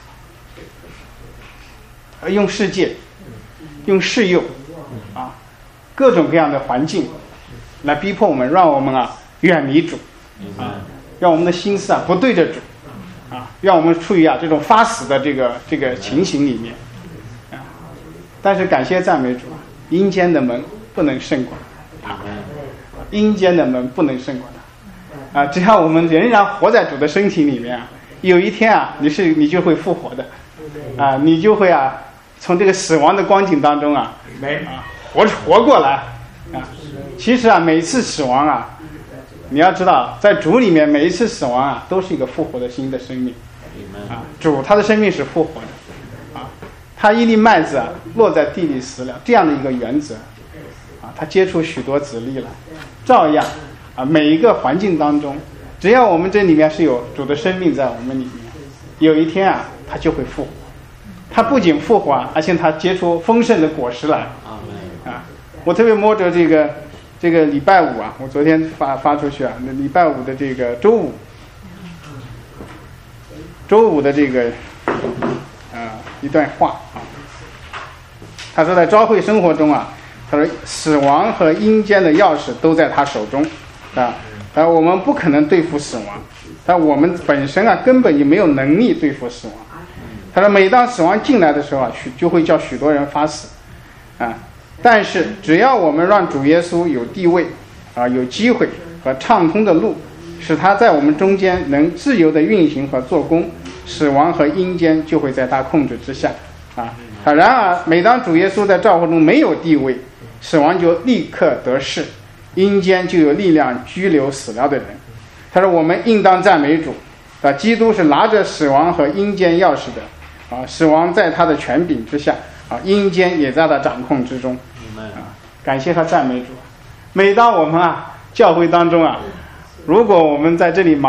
用世界，用世诱啊，各种各样的环境来逼迫我们，让我们啊远离主啊，让我们的心思啊不对着主啊，让我们处于啊这种发死的这个情形里面啊。但是感谢赞美主啊，阴间的门不能胜过他，阴间的门不能胜过他啊！只要我们仍然活在主的身体里面啊，有一天啊，你就会复活的啊，你就会啊从这个死亡的光景当中啊活过来啊。其实啊，每一次死亡啊，你要知道，在主里面每一次死亡啊，都是一个复活的新的生命啊。主他的生命是复活的啊，他一粒麦子啊落在地里死了，这样的一个原则啊，他结出许多子粒来，照样啊，每一个环境当中，只要我们这里面是有主的生命在我们里面，有一天啊，他就会复活。他不仅复活啊，而且他结出丰盛的果实来啊。我特别摸着这个礼拜五啊，我昨天发出去啊，那礼拜五的这个周五的这个一段话啊。他说在教会生活中啊，他说死亡和阴间的钥匙都在他手中啊，我们不可能对付死亡，但我们本身啊根本就没有能力对付死亡。他说每当死亡进来的时候啊，就会叫许多人发死啊。但是只要我们让主耶稣有地位啊，有机会和畅通的路，使他在我们中间能自由的运行和做工，死亡和阴间就会在他控制之下啊。然而每当主耶稣在教会中没有地位，死亡就立刻得势，阴间就有力量拘留死了的人。他说我们应当赞美主啊，基督是拿着死亡和阴间钥匙的啊，死亡在他的权柄之下啊，阴间也在他掌控之中啊。感谢和赞美主。每当我们啊教会当中啊，如果我们在这里很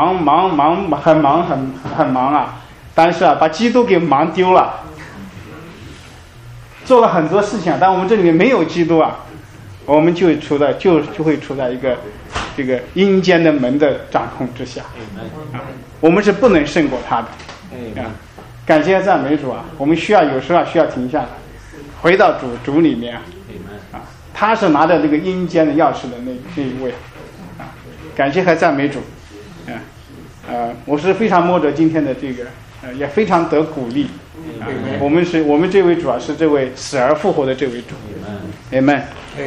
忙啊，但是啊把基督给忙丢了，做了很多事情啊，但我们这里面没有基督啊， 我们就会处在一个这个阴间的门的掌控之下啊，我们是不能胜过他的啊。感谢赞美主啊！我们有时候需要停下来，回到主里面啊，他是拿着这个阴间的钥匙的那一位啊。感谢和赞美主我是非常摸着今天的这个也非常得鼓励啊。我们这位主啊是这位死而复活的这位主。Amen。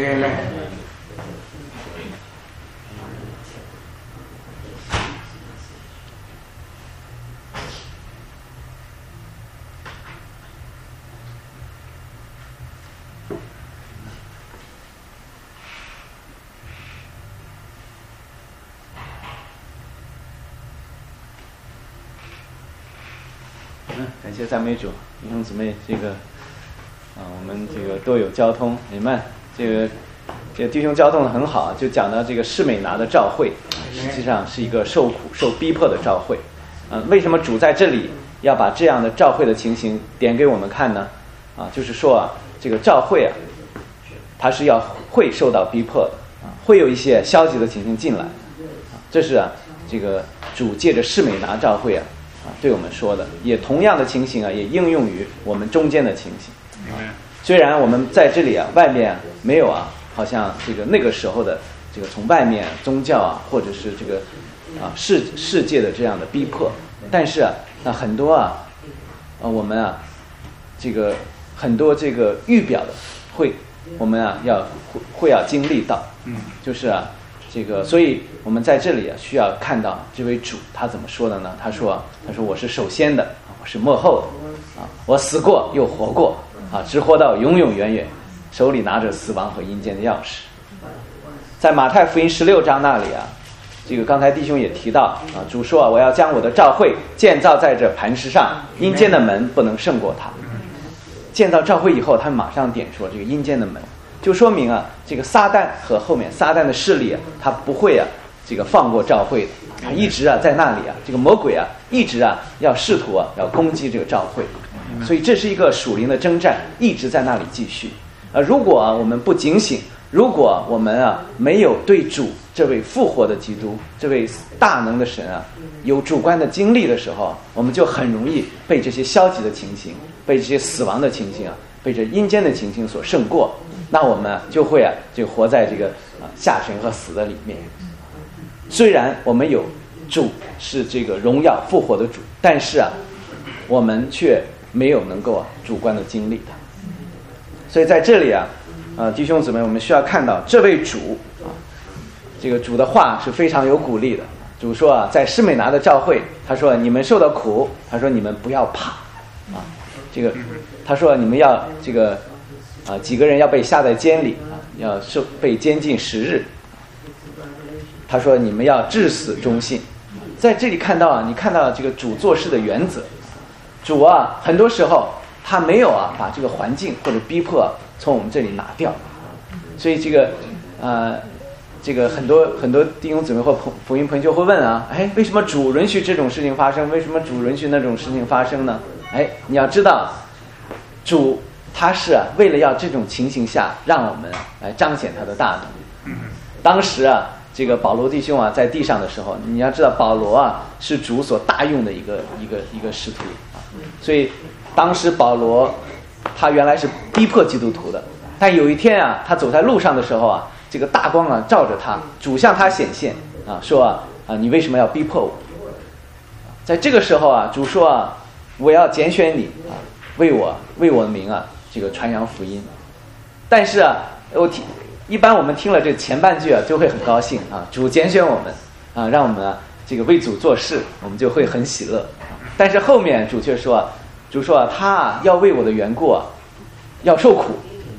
感谢赞美主，弟兄姊妹，这个我们这个都有交通，你们这个弟兄交通的很好，就讲到这个士美拿的召会，实际上是一个受苦受逼迫的召会。为什么主在这里要把这样的召会的情形点给我们看呢？就是说这个召会它是会受到逼迫的会有一些消极的情形进来这是这个主借着士美拿召会对我们说的，也同样的情形也应用于我们中间的情形。虽然我们在这里外面没有好像这个那个时候的这个从外面宗教或者是这个世界的这样的逼迫，但是很多我们这个很多这个预表的我们会要经历到，就是这个，所以我们在这里需要看到这位主他怎么说的呢？他说我是首先的，我是末后的我死过又活过直活到永永远远，手里拿着死亡和阴间的钥匙。在马太福音16章那里这个刚才弟兄也提到主说我要将我的召会建造在这磐石上，阴间的门不能胜过它。建造召会以后，他马上点说这个阴间的门，就说明这个撒旦和后面撒旦的势力他不会这个放过召会的，他一直在那里这个魔鬼一直要试图要攻击这个召会，所以这是一个属灵的征战，一直在那里继续。如果我们不警醒，如果我们没有对主这位复活的基督，这位大能的神有主观的经历的时候，我们就很容易被这些消极的情形，被这些死亡的情形被这阴间的情形所胜过，那我们就会就活在这个下沉和死的里面。虽然我们有主是这个荣耀复活的主，但是我们却没有能够主观的经历它。所以在这里弟兄姊妹，我们需要看到这位主这个主的话是非常有鼓励的。主说在士美拿的召会，他说你们受到苦，他说你们不要怕这个他说你们要这个几个人要被下在监里要被监禁10日。他说你们要至死忠信。在这里看到你看到这个主做事的原则。主很多时候他没有把这个环境或者逼迫从我们这里拿掉，所以这个很多弟兄姊妹或福音朋友就会问为什么主允许这种事情发生？为什么主允许那种事情发生呢？你要知道，主他是为了要这种情形下让我们来彰显他的大能。当时这个保罗弟兄在地上的时候，你要知道保罗是主所大用的一个使徒所以当时保罗他原来是逼迫基督徒的，但有一天他走在路上的时候这个大光照着他，主向他显现说你为什么要逼迫我？在这个时候主说我要拣选你为我的名这个传扬福音。但是一般我们听了这前半句就会很高兴主拣选我们让我们这个为主做事，我们就会很喜乐。但是后面主却说，主说他要为我的缘故要受苦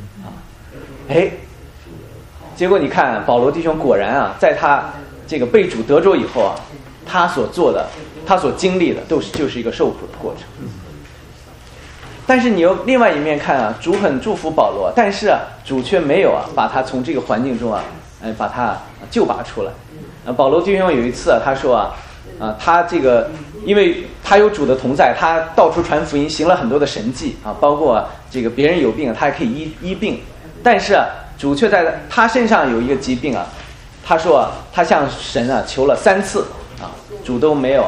结果你看保罗弟兄果然在他这个被主得着以后他所做的他所经历的就是一个受苦的过程。但是你又另外一面看主很祝福保罗，但是主却没有把他从这个环境中把他救拔出来。保罗弟兄有一次他说他这个因为他有主的同在，他到处传福音，行了很多的神迹包括这个别人有病他还可以医病。但是主却在他身上有一个疾病啊，他说啊，他向神啊求了3次啊，主都没有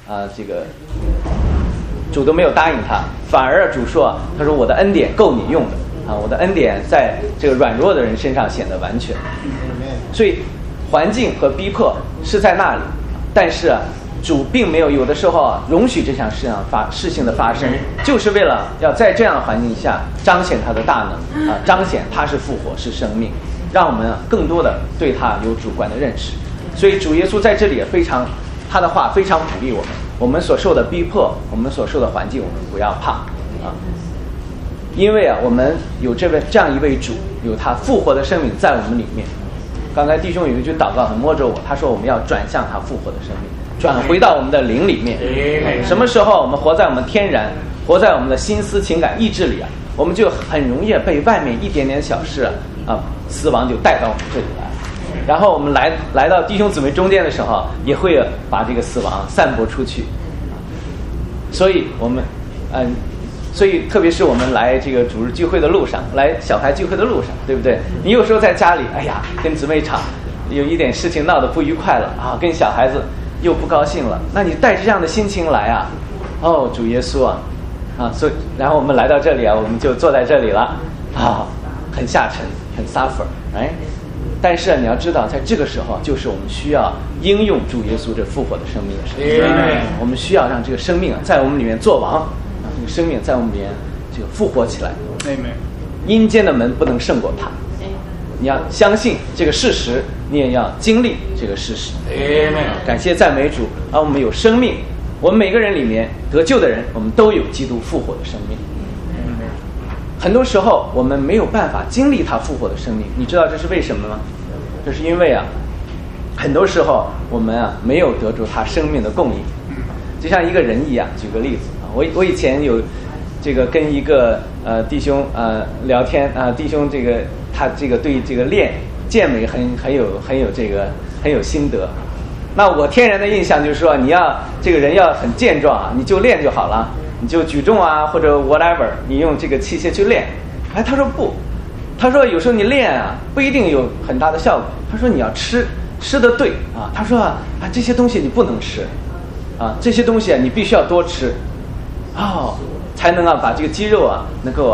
主都没有答应他，反而主说，他说我的恩典够你用的啊，我的恩典在这个软弱的人身上显得完全。所以环境和逼迫是在那里，但是主并没有的时候容许这项事情的发生，就是为了要在这样的环境下彰显他的大能啊，彰显他是复活是生命，让我们更多的对他有主观的认识。所以主耶稣在这里也他的话非常鼓励我们所受的逼迫，我们所受的环境，我们不要怕啊，因为我们有这样一位主，有他复活的生命在我们里面。刚才弟兄有一句祷告很摸着我，他说我们要转向他复活的生命，转回到我们的灵里面。什么时候我们活在我们天然，活在我们的心思情感意志里我们就很容易被外面一点点小事死亡就带到我们这里来。然后我们来到弟兄姊妹中间的时候，也会把这个死亡散播出去。所以我们所以特别是我们来这个主日聚会的路上，来小孩聚会的路上，对不对？你有时候在家里，哎呀，跟姊妹吵，有一点事情闹得不愉快了跟小孩子又不高兴了，那你带着这样的心情来主耶稣所以然后我们来到这里我们就坐在这里了很下沉，很 suffer， 但是你要知道，在这个时候就是我们需要应用主耶稣这复活的生命的时候，我们需要让这个生命在我们里面做王，让这个生命在我们里面这个复活起来。阴间的门不能胜过它，你要相信这个事实，你也要经历这个事实。感谢赞美主我们有生命，我们每个人里面得救的人，我们都有基督复活的生命。很多时候我们没有办法经历他复活的生命，你知道这是为什么吗？这是因为很多时候我们没有得住他生命的供应。就像一个人一样，举个例子我以前有这个跟一个弟兄聊天弟兄他这个对这个练健美很有心得。那我天然的印象就是说，你要这个人要很健壮你就练就好了，你就举重或者 whatever， 你用这个器械去练。他说不，他说有时候你练不一定有很大的效果。他说你要吃得对他说这些东西你不能吃这些东西你必须要多吃才能把这个肌肉能够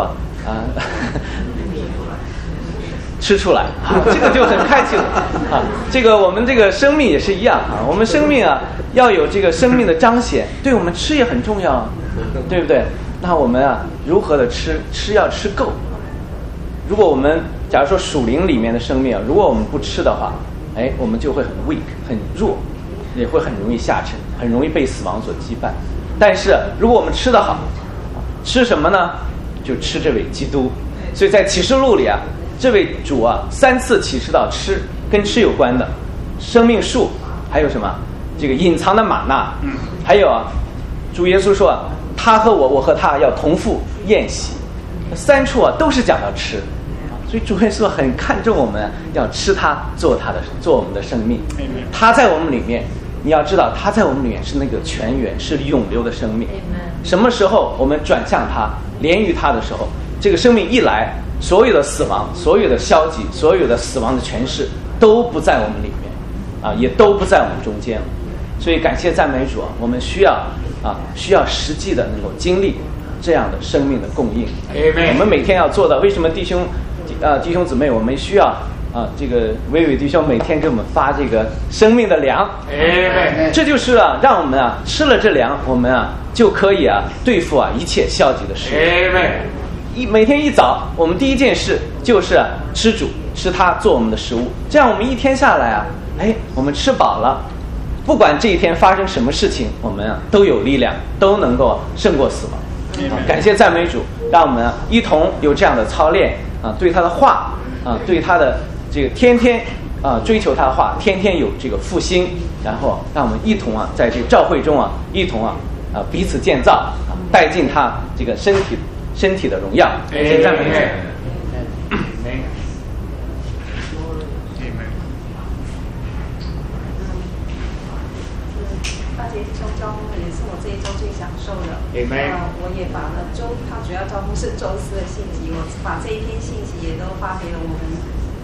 吃出来这个就很开心这个我们这个生命也是一样我们生命要有这个生命的彰显，对我们吃也很重要对不对？那我们如何的吃要吃够。如果我们假如说属灵里面的生命如果我们不吃的话我们就会很 weak 很弱，也会很容易下沉，很容易被死亡所击败。但是如果我们吃得好，吃什么呢？就吃这位基督。所以在启示录里这位主3次启示到吃，跟吃有关的生命树，还有什么这个隐藏的玛纳还有主耶稣说他和我和他要同赴宴席。3处都是讲到吃，所以主耶稣很看重我们要吃他，做我们的生命。他在我们里面，你要知道他在我们里面是那个泉源，是永流的生命。什么时候我们转向他，连于他的时候，这个生命一来，所有的死亡，所有的消极，所有的死亡的权势都不在我们里面也都不在我们中间了。所以感谢赞美主我们需要实际的能够经历这样的生命的供应。我们每天要做到。为什么弟兄姊妹我们需要这个伟伟弟兄每天给我们发这个生命的粮？这就是让我们吃了这粮，我们就可以对付一切消极的事。每天一早我们第一件事就是吃主，吃他做我们的食物，这样我们一天下来我们吃饱了，不管这一天发生什么事情，我们都有力量，都能够胜过死亡。感谢赞美主，让我们一同有这样的操练对他的话对他的这个天天追求他的话，天天有这个复兴，然后让我们一同在这个教会中一同彼此建造带进他这个身体的荣耀。感谢赞美主。 大姐弟兄招募也是我这一周最享受的。我也把他主要招募是周4的信息，我把这一篇信息也都发给了我们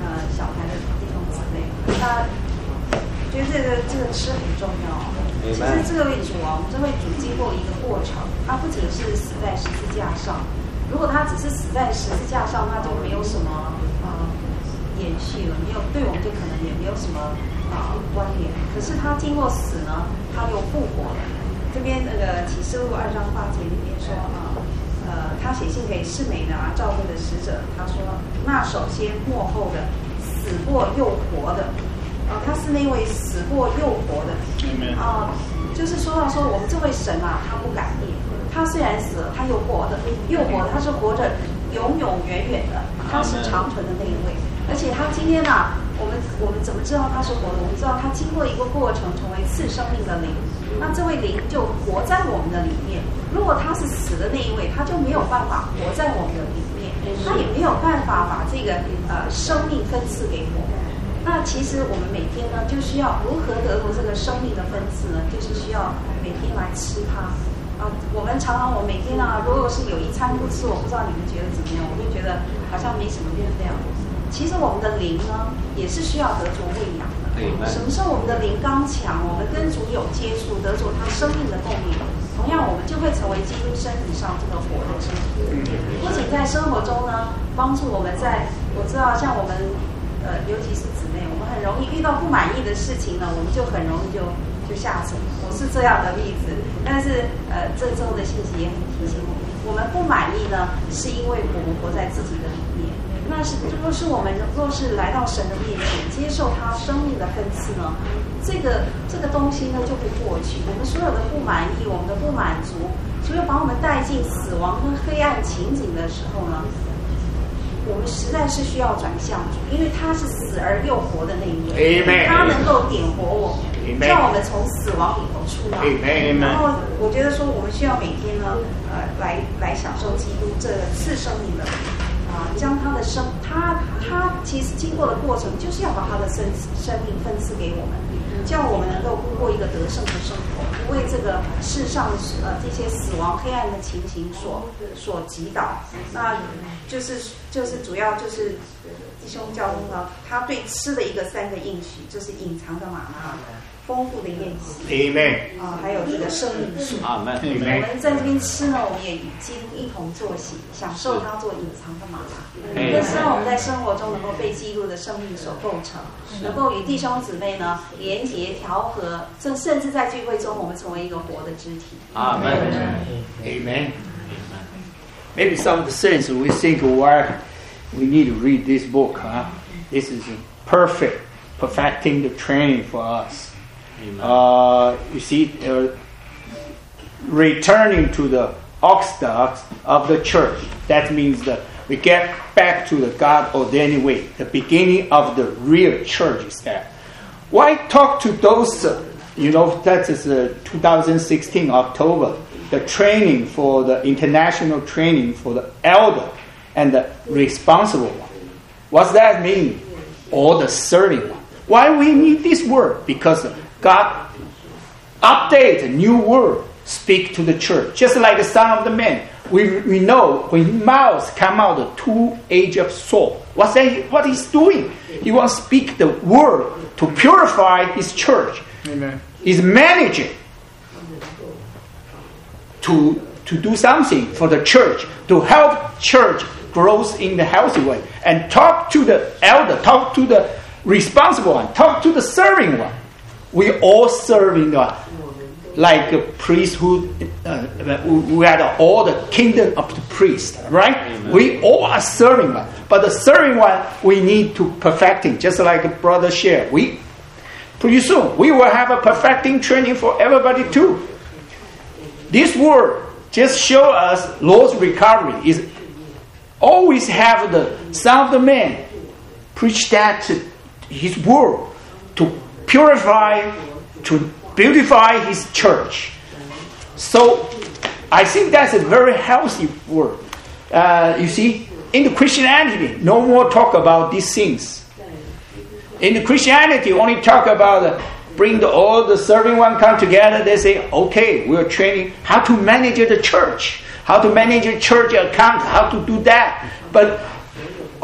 小台的弟兄姊妹，那觉得这个吃很重要。其实这位主啊，我们这位主经过一个过程，他不仅是死在十字架上，如果他只是死在十字架上，那就没有什么延续了，没有对我们就可能也没有什么关联。可是他经过死呢，他又复活了。这边那个启示录2章8节里面说他写信给士美拿教会的使者，他说那首先末后的死过又活的。他是那位死过又活的，就是说到说我们这位神啊，他不改变，他虽然死了，他又活的，他是活着永永远远的，他是长存的那一位。而且他今天啊，我们怎么知道他是活的？我们知道他经过一个过程，成为赐生命的灵，那这位灵就活在我们的里面。如果他是死的那一位，他就没有办法活在我们的里面，他也没有办法把这个生命分赐给我们。那其实我们每天呢，就需要如何得着这个生命的分赐呢？就是需要每天来吃它。我们常常每天呢，如果是有一餐不吃，我不知道你们觉得怎么样，我就觉得好像没什么力量。其实我们的灵呢，也是需要得着喂养的。什么时候我们的灵刚强，我们跟主有接触，得着他生命的供应，同样我们就会成为基督身体上这个活的肢体。不仅在生活中呢，帮助我们我知道像我们尤其是姊妹，我们很容易遇到不满意的事情呢，我们就很容易就下沉。我是这样的例子，但是这周的信息也很提醒我们不满意呢，是因为我们活在自己的里面。那若是来到神的面前，接受他生命的分赐呢，这个东西呢就会过去。我们所有的不满意，我们的不满足，所以把我们带进死亡跟黑暗情景的时候呢，我们实在是需要转向主，因为他是死而又活的那一位，他能够点活我们，叫我们从死亡里头出来。然后我觉得说，我们需要每天呢，来享受基督这次生命的将他的他其实经过的过程，就是要把他的生命分赐给我们，叫我们能够过一个得胜的生活，不为这个世上这些死亡黑暗的情形所击倒。那就是主要就是弟兄教中呢，他对吃的3个应许，就是隐藏的玛纳，丰富的宴席，还有这个生命树。我们在这边吃呢，我们也与基督一同坐席，享受他做隐藏的玛纳。更希望我们在生活中能够被基督的生命所构成，能够与弟兄姊妹呢连结调和，甚至在聚会中，我们成为一个活的肢体。 Amen. Maybe some of the saints we think why we need to read this book. This is perfecting the training for us. You see, returning to the orthodox of the church. That means that we get back to the God-ordained way. The beginning of the real church is that. Why talk to those? That is 2016 October. The training for the international training for the elder and the responsible one. What's that mean? Or the serving one. Why we need this word? Because God update a new word, speak to the church. Just like the Son of the Man. We know when mouth come out the two-edged sword. What he's doing? He wants to speak the word to purify his church. Amen. He's managing to do something for the church, to help church grows in the healthy way. And talk to the elder, talk to the responsible one, talk to the serving one. We all serving like a priesthood. We are all the kingdom of the priest, right? Amen. We all are serving one. But the serving one, we need to perfecting, just like Brother shared. Pretty soon, we will have a perfecting training for everybody too. This word just show us Lord's recovery is always have the Son of the Man preach that to his word to purify, to beautify his church. So I think that's a very healthy word. You see, in the Christianity, no more talk about these things. In the Christianity, only talk about bring all the serving one come together. They say, okay, we're training how to manage the church, how to manage a church account, how to do that. But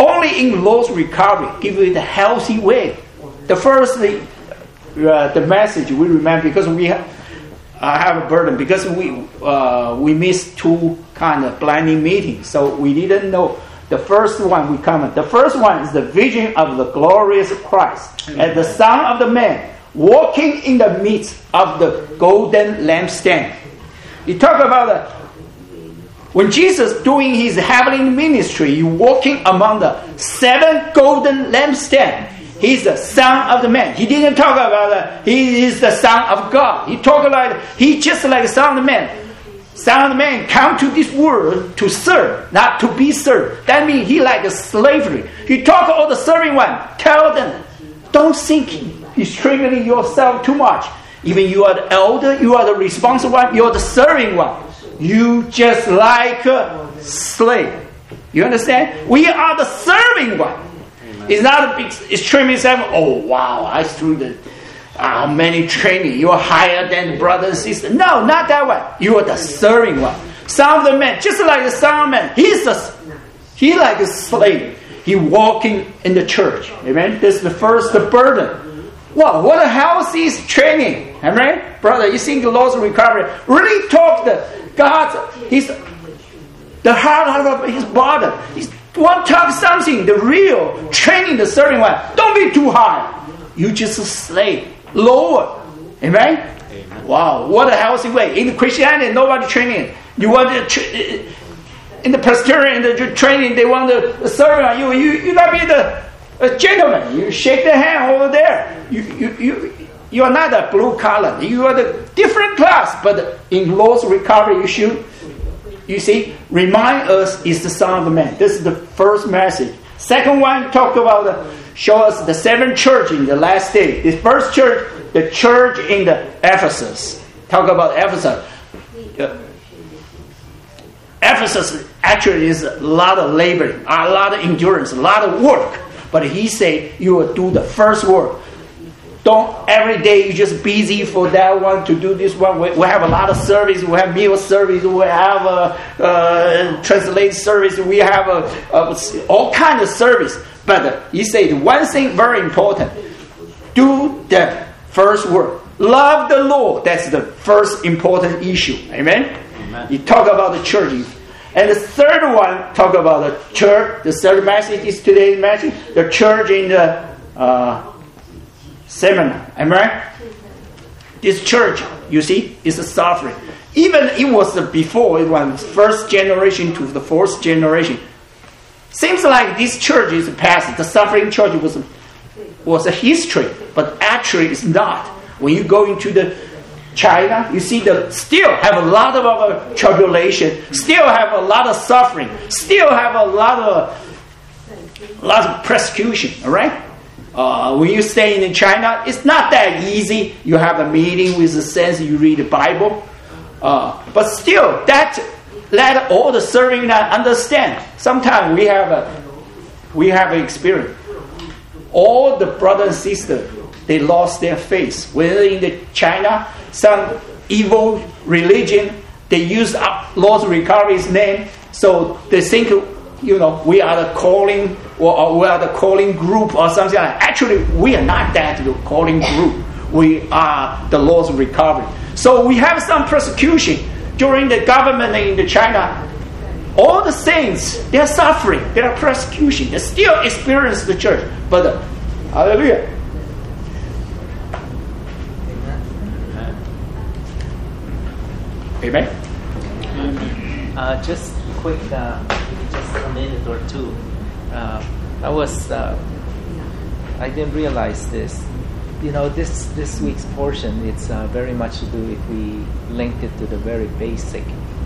only in Lord's recovery give you the healthy way. The first the message we remember because we have a burden because we missed 2 kind of planning meetings, so we didn't know. The first one we comment. The first one is the vision of the glorious Christ as the Son of the Man walking in the midst of the golden lampstand. You talk about when Jesus doing his heavenly ministry, he walking among the 7 golden lampstands. He's the Son of the Man. He didn't talk about he is the Son of God. He talked about he just like the Son of the Man. Son of the Man come to this world to serve, not to be served. That means he like a slavery. He talk all the serving one. Tell them, don't think you're strengthening yourself too much. Even you are the elder, you are the responsible one, you are the serving one. You just like a slave. You understand? We are the serving one. It's not a big extreme example. Oh wow, I threw the many training. You are higher than the brother and sister. No, not that one. You are the serving one. Son of the Man, just like the Son of the Man. He like a slave. He walking in the church. Amen. This is the first burden. Wow, what a healthy training. Amen, brother. You think the Lord's recovery really talk the God? The heart of his body. He's want to talk something, the real training, the serving one. Don't be too high. You just a slave. Lower. Amen? Amen. Wow, what a healthy way. In Christianity, nobody training. You want to in the Presbyterian, in the training, they want to serve you. You not be the gentleman. You shake the hand over there. You are not a blue collar. You are the different class. But in Lord's recovery issue, you see, remind us is the Son of the Man. This is the first message. Second one, talk about show us the 7 church in the last day. The first church, the church in the Ephesus. Talk about Ephesus. Ephesus actually is a lot of labor, a lot of endurance, a lot of work. But he say you will do the first work. Don't every day you just busy for that one to do this one. We have a lot of service. We have meal service. We have translate service. We have all kind of service. But he said one thing very important: do the first work. Love the Lord. That's the first important issue. Amen. Amen. You talk about the church. And the third one, talk about the church. The third message is today's message. The church in the seminar. Am I right? This church, you see, is a suffering. Even it was before, it was first generation to the fourth generation. Seems like this church is past. The suffering church was a history, but actually it's not. When you go into the China, you see still have a lot of tribulation, still have a lot of suffering, still have a lot of persecution. All right. When you stay in China, it's not that easy. You have a meeting with the sense you read the Bible, but still let all the serving understand. Sometimes we have an experience. All the brothers and sisters, they lost their faith. Whether in the China, some evil religion, they use Lord's recovery's name, so they think, we are the calling, or we are the calling group or something like that. Actually, we are not that calling group. We are the Lord's recovery. So we have some persecution during the government in the China. All the saints, they are suffering, they are persecution. They still experience the church. But hallelujah. Amen. Just quick, just a minute or two. I didn't realize this. This week's portion, it's very much to do if we linked it to the very basic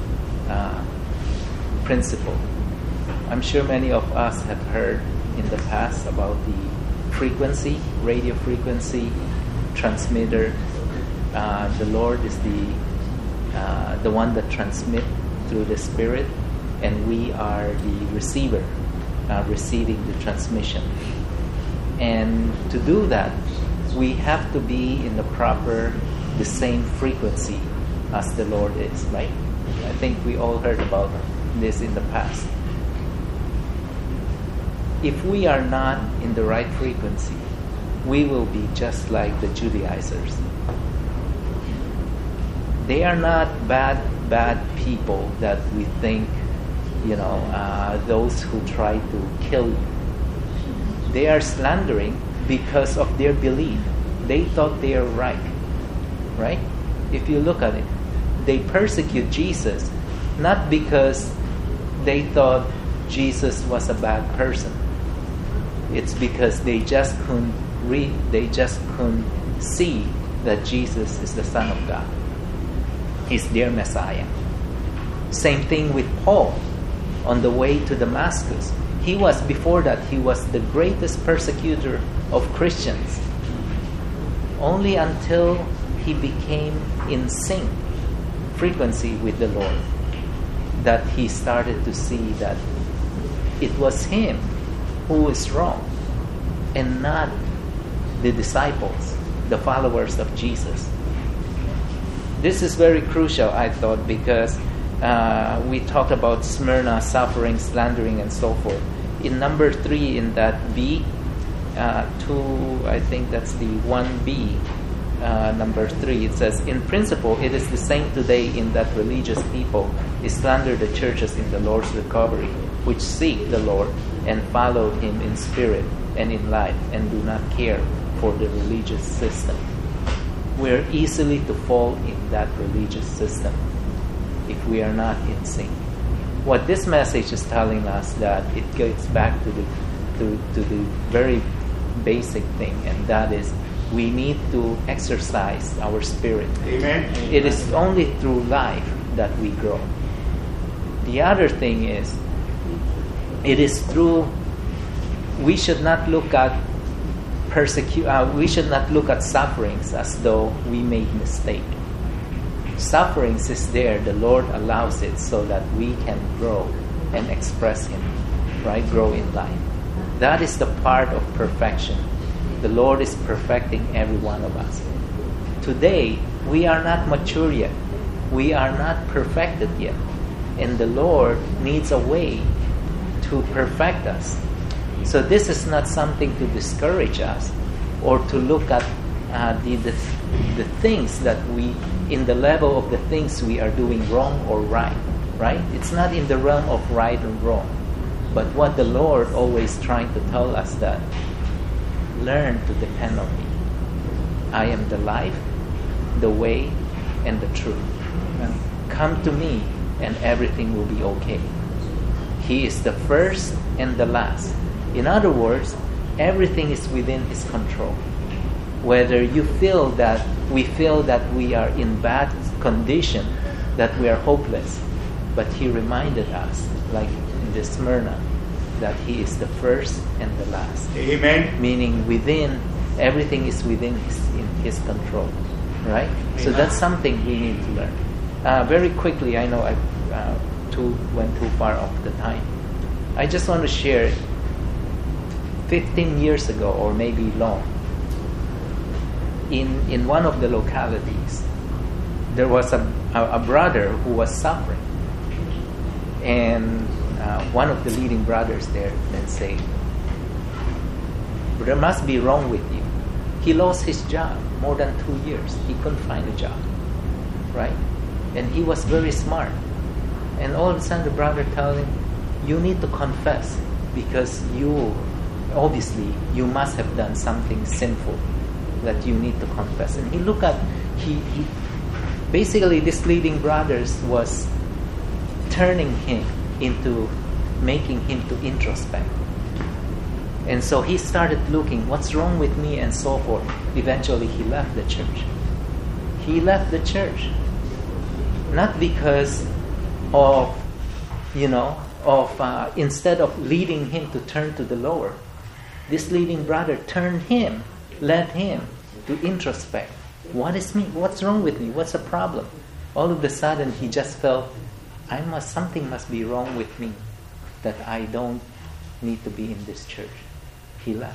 principle. I'm sure many of us have heard in the past about the frequency, radio frequency, transmitter. The Lord is the one that transmits through the Spirit, and we are the receiver, receiving the transmission. And to do that, we have to be in the same frequency as the Lord is, right? I think we all heard about this in the past. if we are not in the right frequency, we will be just like the Judaizers. They are not bad people that we think, those who try to kill you. They are slandering because of their belief. They thought they are right? If you look at it, they persecute Jesus not because they thought Jesus was a bad person. It's because they just couldn't see that Jesus is the Son of God. He's their Messiah. Same thing with Paul on the way to Damascus. Before that, he was the greatest persecutor of Christians. Only until he became in sync frequency with the Lord that he started to see that it was him who is wrong and not the disciples, the followers of Jesus. This is very crucial, I thought, because we talked about Smyrna, suffering, slandering, and so forth. In number 3 in that B, 2, I think that's the 1B, number 3, it says, in principle, it is the same today in that religious people slander the churches in the Lord's recovery, which seek the Lord and follow Him in spirit and in life and do not care for the religious system. We're easily to fall in that religious system if we are not in sync. What this message is telling us that it gets back to the very basic thing, and that is we need to exercise our spirit. Amen. It is only through life that we grow. The other thing is, it is through. We should not look at we should not look at sufferings as though we made mistake. Sufferings is there. The Lord allows it so that we can grow and express Him, right? Grow in life. That is the part of perfection. The Lord is perfecting every one of us. Today, we are not mature yet. We are not perfected yet. And the Lord needs a way to perfect us. So this is not something to discourage us or to look at the things that we, in the level of the things we are doing wrong or right? It's not in the realm of right and wrong. But what the Lord always trying to tell us that, learn to depend on me. I am the life, the way, and the truth. Come to me and everything will be okay. He is the first and the last. In other words, everything is within His control. Whether we feel that we are in bad condition, that we are hopeless, but He reminded us, like in the Smyrna, that He is the first and the last. Amen. Meaning everything is within His control, right? Amen. So that's something we need to learn. Very quickly, I know I went too far off the time. I just want to share 15 years ago, or maybe long, in one of the localities, there was a brother who was suffering. And one of the leading brothers there then said, there must be wrong with you. He lost his job more than 2 years. He couldn't find a job, right? And he was very smart. And all of a sudden the brother told him, you need to confess, because you must have done something sinful that you need to confess. And he basically this leading brothers was turning him into making him to introspect. And so he started looking, what's wrong with me, and so forth. Eventually he left the church. He left the church. Not because of, instead of leading him to turn to the Lord, this leading brother led him to introspect. What is me? What's wrong with me? What's the problem? All of a sudden he just felt, something must be wrong with me, that I don't need to be in this church. He left.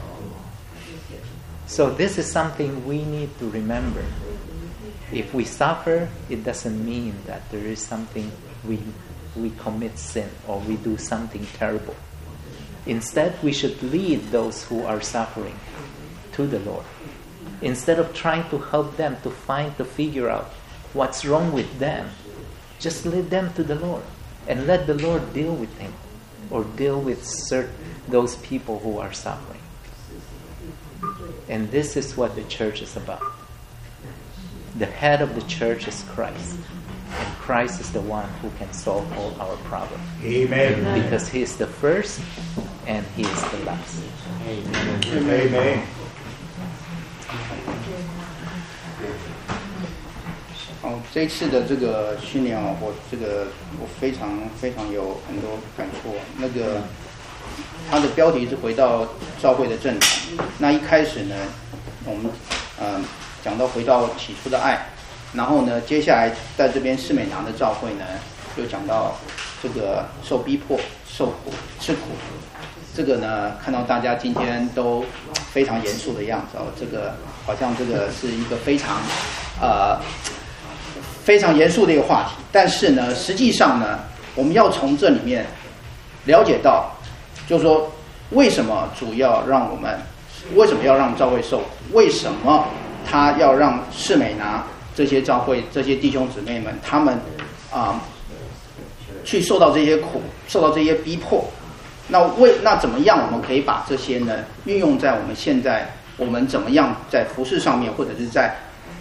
So this is something we need to remember. If we suffer, it doesn't mean that there is something we commit sin or we do something terrible. Instead, we should lead those who are suffering to the Lord. Instead of trying to help them to figure out what's wrong with them, just lead them to the Lord and let the Lord deal with him or deal with those people who are suffering. And this is what the church is about. The head of the church is Christ. And Christ is the one who can solve all our problems. Amen. Because he is the first and he is the last. Amen. Amen. 这一次的这个训练啊，我非常有很多感触。它的标题是回到教会的正常。那一开始呢，我们讲到回到起初的爱，然后呢，接下来在这边士美拿的教会呢，就讲到这个受逼迫、受苦、吃苦。这个呢，看到大家今天都非常严肃的样子哦，这个好像这个是一个非常严肃的一个话题。但是呢，实际上呢，我们要从这里面了解到，就是说为什么主要为什么要让教会受苦？为什么他要让士美拿这些教会这些弟兄姊妹们他们去受到这些苦，受到这些逼迫？那怎么样我们可以把这些呢运用在我们现在我们怎么样在服事上面，或者是在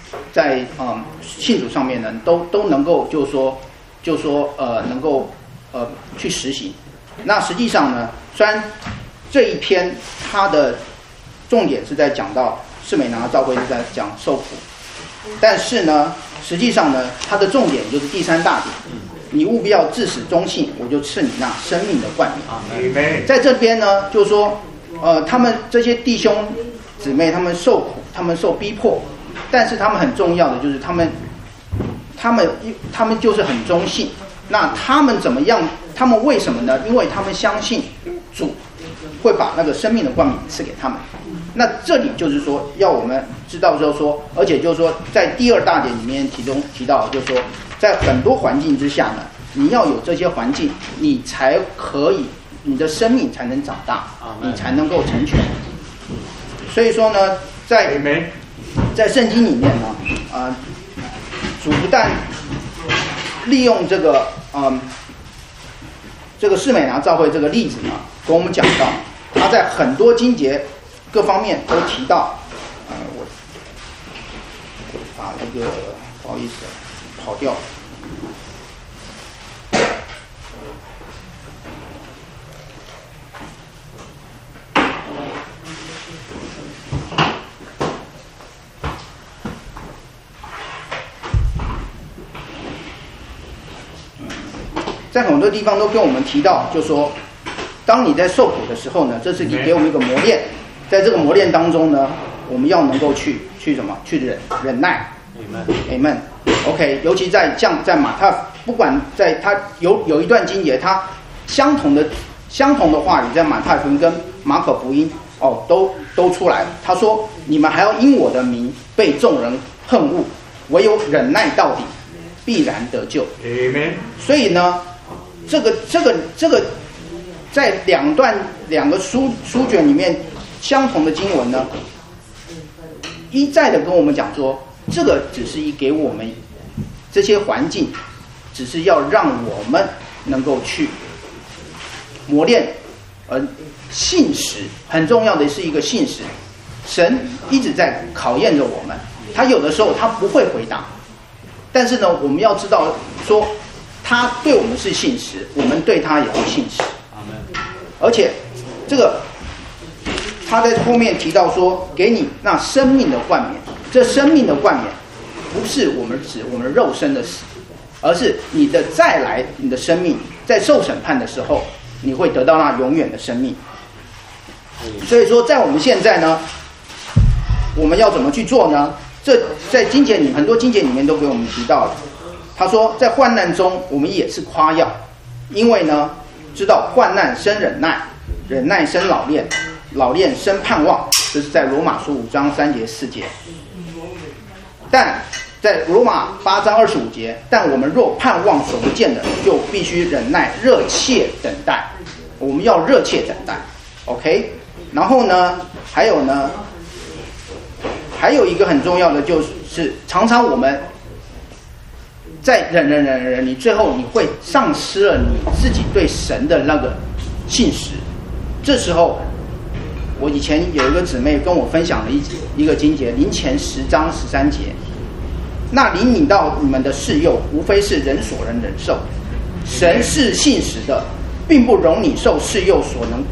信主上面呢，都能够就是说能够去实行。那实际上呢，虽然这一篇它的重点是在讲到士美拿教会是在讲受苦，但是呢，实际上呢，它的重点就是第3大点。你务必要至死忠信，我就赐你那生命的冠冕。在这边呢，就是说，他们这些弟兄姊妹，他们受苦，他们受逼迫，但是他们很重要的就是他们就是很忠信。那他们怎么样？他们为什么呢？因为他们相信主会把那个生命的冠冕赐给他们。那这里就是说，要我们知道就是说，而且就是说，在第2大点里面提到，就是说，在很多环境之下呢，你要有这些环境，你才可以，你的生命才能长大，你才能够成全。所以说呢，在圣经里面呢，主不但利用这个士美拿教会这个例子呢，跟我们讲到，他在很多经节各方面都提到。我把那个不好意思跑掉了。在很多地方都跟我们提到，就是说，当你在受苦的时候呢，这是你给我们一个磨练，在这个磨练当中呢，我们要能够去什么？去忍耐。Amen。OK， 尤其在马太，不管在他有一段经节，他相同的话语在马太福音跟马可福音都出来了。他说：“你们还要因我的名被众人恨恶，唯有忍耐到底，必然得救。” Amen。所以呢，这个在两个书卷里面相同的经文呢，一再的跟我们讲说，这个只是给我们这些环境，只是要让我们能够去磨练，信实很重要的是一个信实。神一直在考验着我们，他有的时候他不会回答，但是呢，我们要知道说，他对我们是信实，我们对他也会信实。而且这个他在后面提到说，给你那生命的冠冕。这生命的冠冕不是指我们肉身的死，而是你的再来，你的生命在受审判的时候，你会得到那永远的生命。所以说，在我们现在呢，我们要怎么去做呢？这在很多经节里面都给我们提到了。他说，在患难中我们也是夸耀，因为呢，知道患难生忍耐，忍耐生老练，老练生盼望。这是在罗马书5章3节4节。但在罗马8章25节，但我们若盼望所不见的，就必须忍耐热切等待。我们要热切等待。 OK， 然后呢，还有一个很重要的就是常常我们在忍，你最后你会丧失了你自己对神的那个信实。这时候，我以前有一个姊妹跟我分享了一个经节，林前10章13节。那临你到你们的试诱，无非是人所能忍受。神是信实的，并不容你受试诱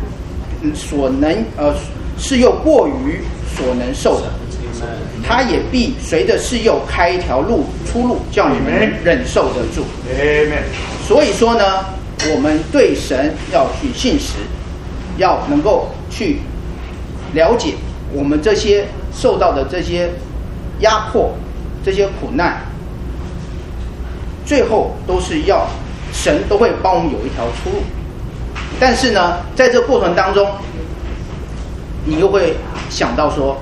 试诱过于所能受的。他也必随着试诱开一条出路，叫你们忍受得住。所以说呢，我们对神要去信实，要能够去了解我们这些受到的这些压迫、这些苦难，最后都是要神都会帮我们有一条出路。但是呢，在这过程当中，你又会想到说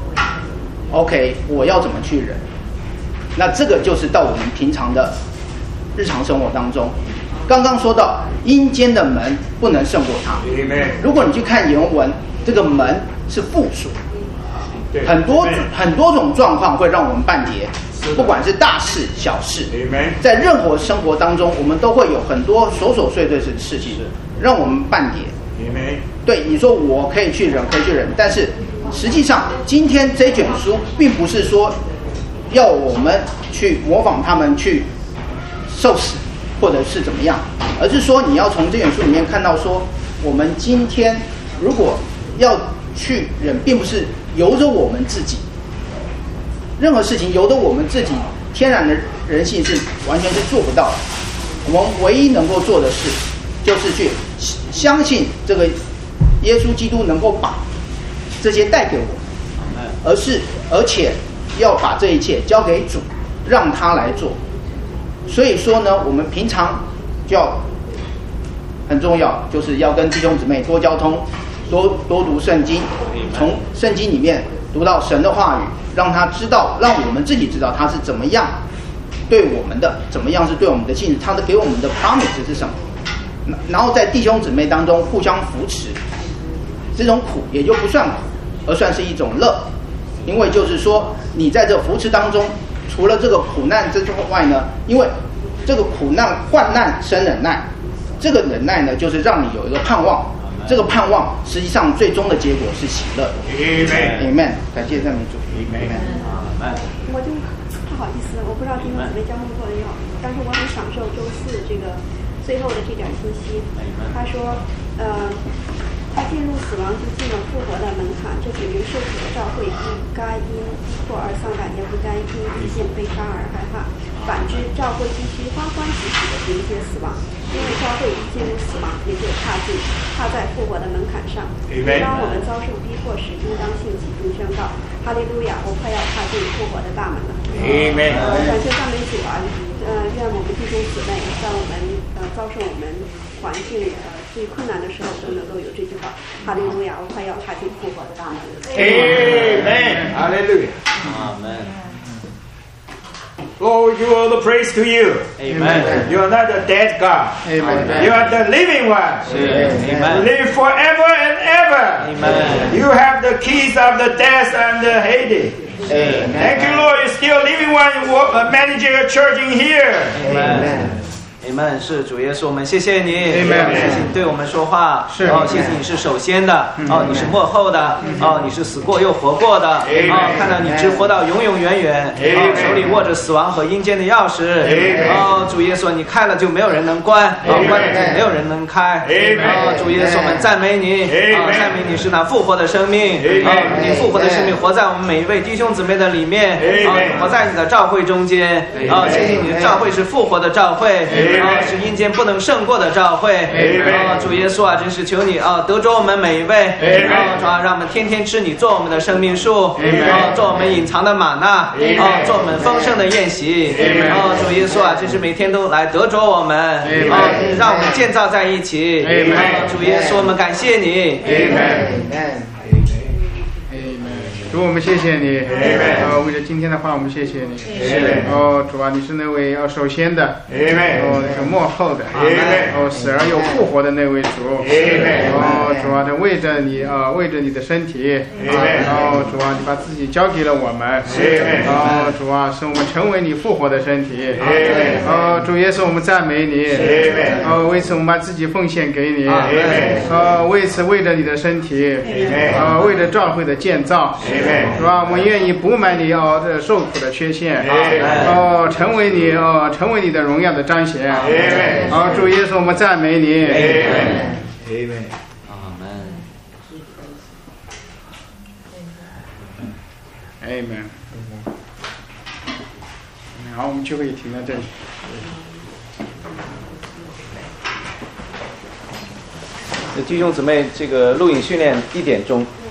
OK， 我要怎么去忍？那这个就是到我们平常的日常生活当中，刚刚说到阴间的门不能胜过它。如果你去看原文，这个门是复数，很多种状况会让我们半跌，不管是大事小事，在任何生活当中，我们都会有很多琐琐碎碎的事情让我们半跌。对，你说我可以去忍，但是实际上今天这卷书并不是说要我们去模仿他们去受死或者是怎么样，而是说你要从这卷书里面看到说，我们今天如果要去忍，并不是由着我们自己，任何事情由着我们自己天然的人性是完全是做不到的。我们唯一能够做的事，就是去相信这个耶稣基督能够把这些带给我们，而且要把这一切交给主，让他来做。所以说呢，我们平常就要很重要，就是要跟弟兄姊妹多交通，多读圣经，从圣经里面读到神的话语，让他知道，让我们自己知道他是怎么样对我们的，怎么样是对我们的信任，他的给我们的 promise 是什么。然后在弟兄姊妹当中互相扶持，这种苦也就不算苦，而算是一种乐。因为就是说，你在这扶持当中，除了这个苦难之外呢，因为这个苦难患难生忍耐，这个忍耐呢，就是让你有一个盼望，这个盼望实际上最终的结果是喜乐。Amen。感谢赞美主。Amen。 我就不好意思，我不知道弟兄姊妹交通过的要，但是我很享受周4这个最后的这点信息。他说，他进入死亡就进了复活的门槛，这指明受苦的教会不该因逼迫而丧胆，也不该因遇见被杀而害怕。反之，教会必须欢欢喜喜的迎接死亡，因为教会一进入死亡，也就踏在复活的门槛上。当我们遭受逼迫时，应当兴起并宣告：哈利路亚！我快要踏进复活的大门了。感谢赞美主啊！愿我们弟兄姊妹在我们遭受我们环境最困难的时候，都能够有这句话：哈利路亚！我快要踏进复活的大门了。 Amen. Hallelujah. Amen. Lord, you are the praise to you. Amen. You are not the dead God. Amen. You are the living one. Amen. You live forever and ever. Amen. You have the keys of the death and the Hades. Amen. Thank you, Lord. You're still living one, managing a church in here. Amen。是主耶稣，我们谢谢你， Amen。 谢谢你对我们说话， 是谢谢你是首先的，你是末后的，你是死过又活过的，看到你直活到永永远远，手里握着死亡和阴间的钥匙，主耶稣，你开了就没有人能关，关了就没有人能开，主耶稣，我们赞美你，赞美你是那复活的生命，你复活的生命活在我们每一位弟兄姊妹的里面，活在你的召会中间，谢谢你的召会是复活的召会。是阴间不能胜过的召会，主耶稣啊，真是求你得着我们每一位，主啊，让我们天天吃你做我们的生命树，做我们隐藏的玛纳，做我们丰盛的宴席，主耶稣啊，真是每天都来得着我们，让我们建造在一起，主耶稣，我们感谢你。 主，我们谢谢你。为了今天的话，我们谢谢你。主啊，你是那位首先的，那个幕后的，死而又复活的那位主。 主啊，为着你为着你的身体，主啊，你把自己交给了我们，主啊，使我们成为你复活的身体，主耶稣，我们赞美你，为此我们把自己奉献给你，为此为着你的身体，为着教会的建造，是吧？我们愿意补满你这受苦的缺陷，成为你的荣耀的彰显，主耶稣，我们赞美你。 Amen. Amen. 好，我们聚会停在这里。 弟兄姊妹，这个录影训练1点钟。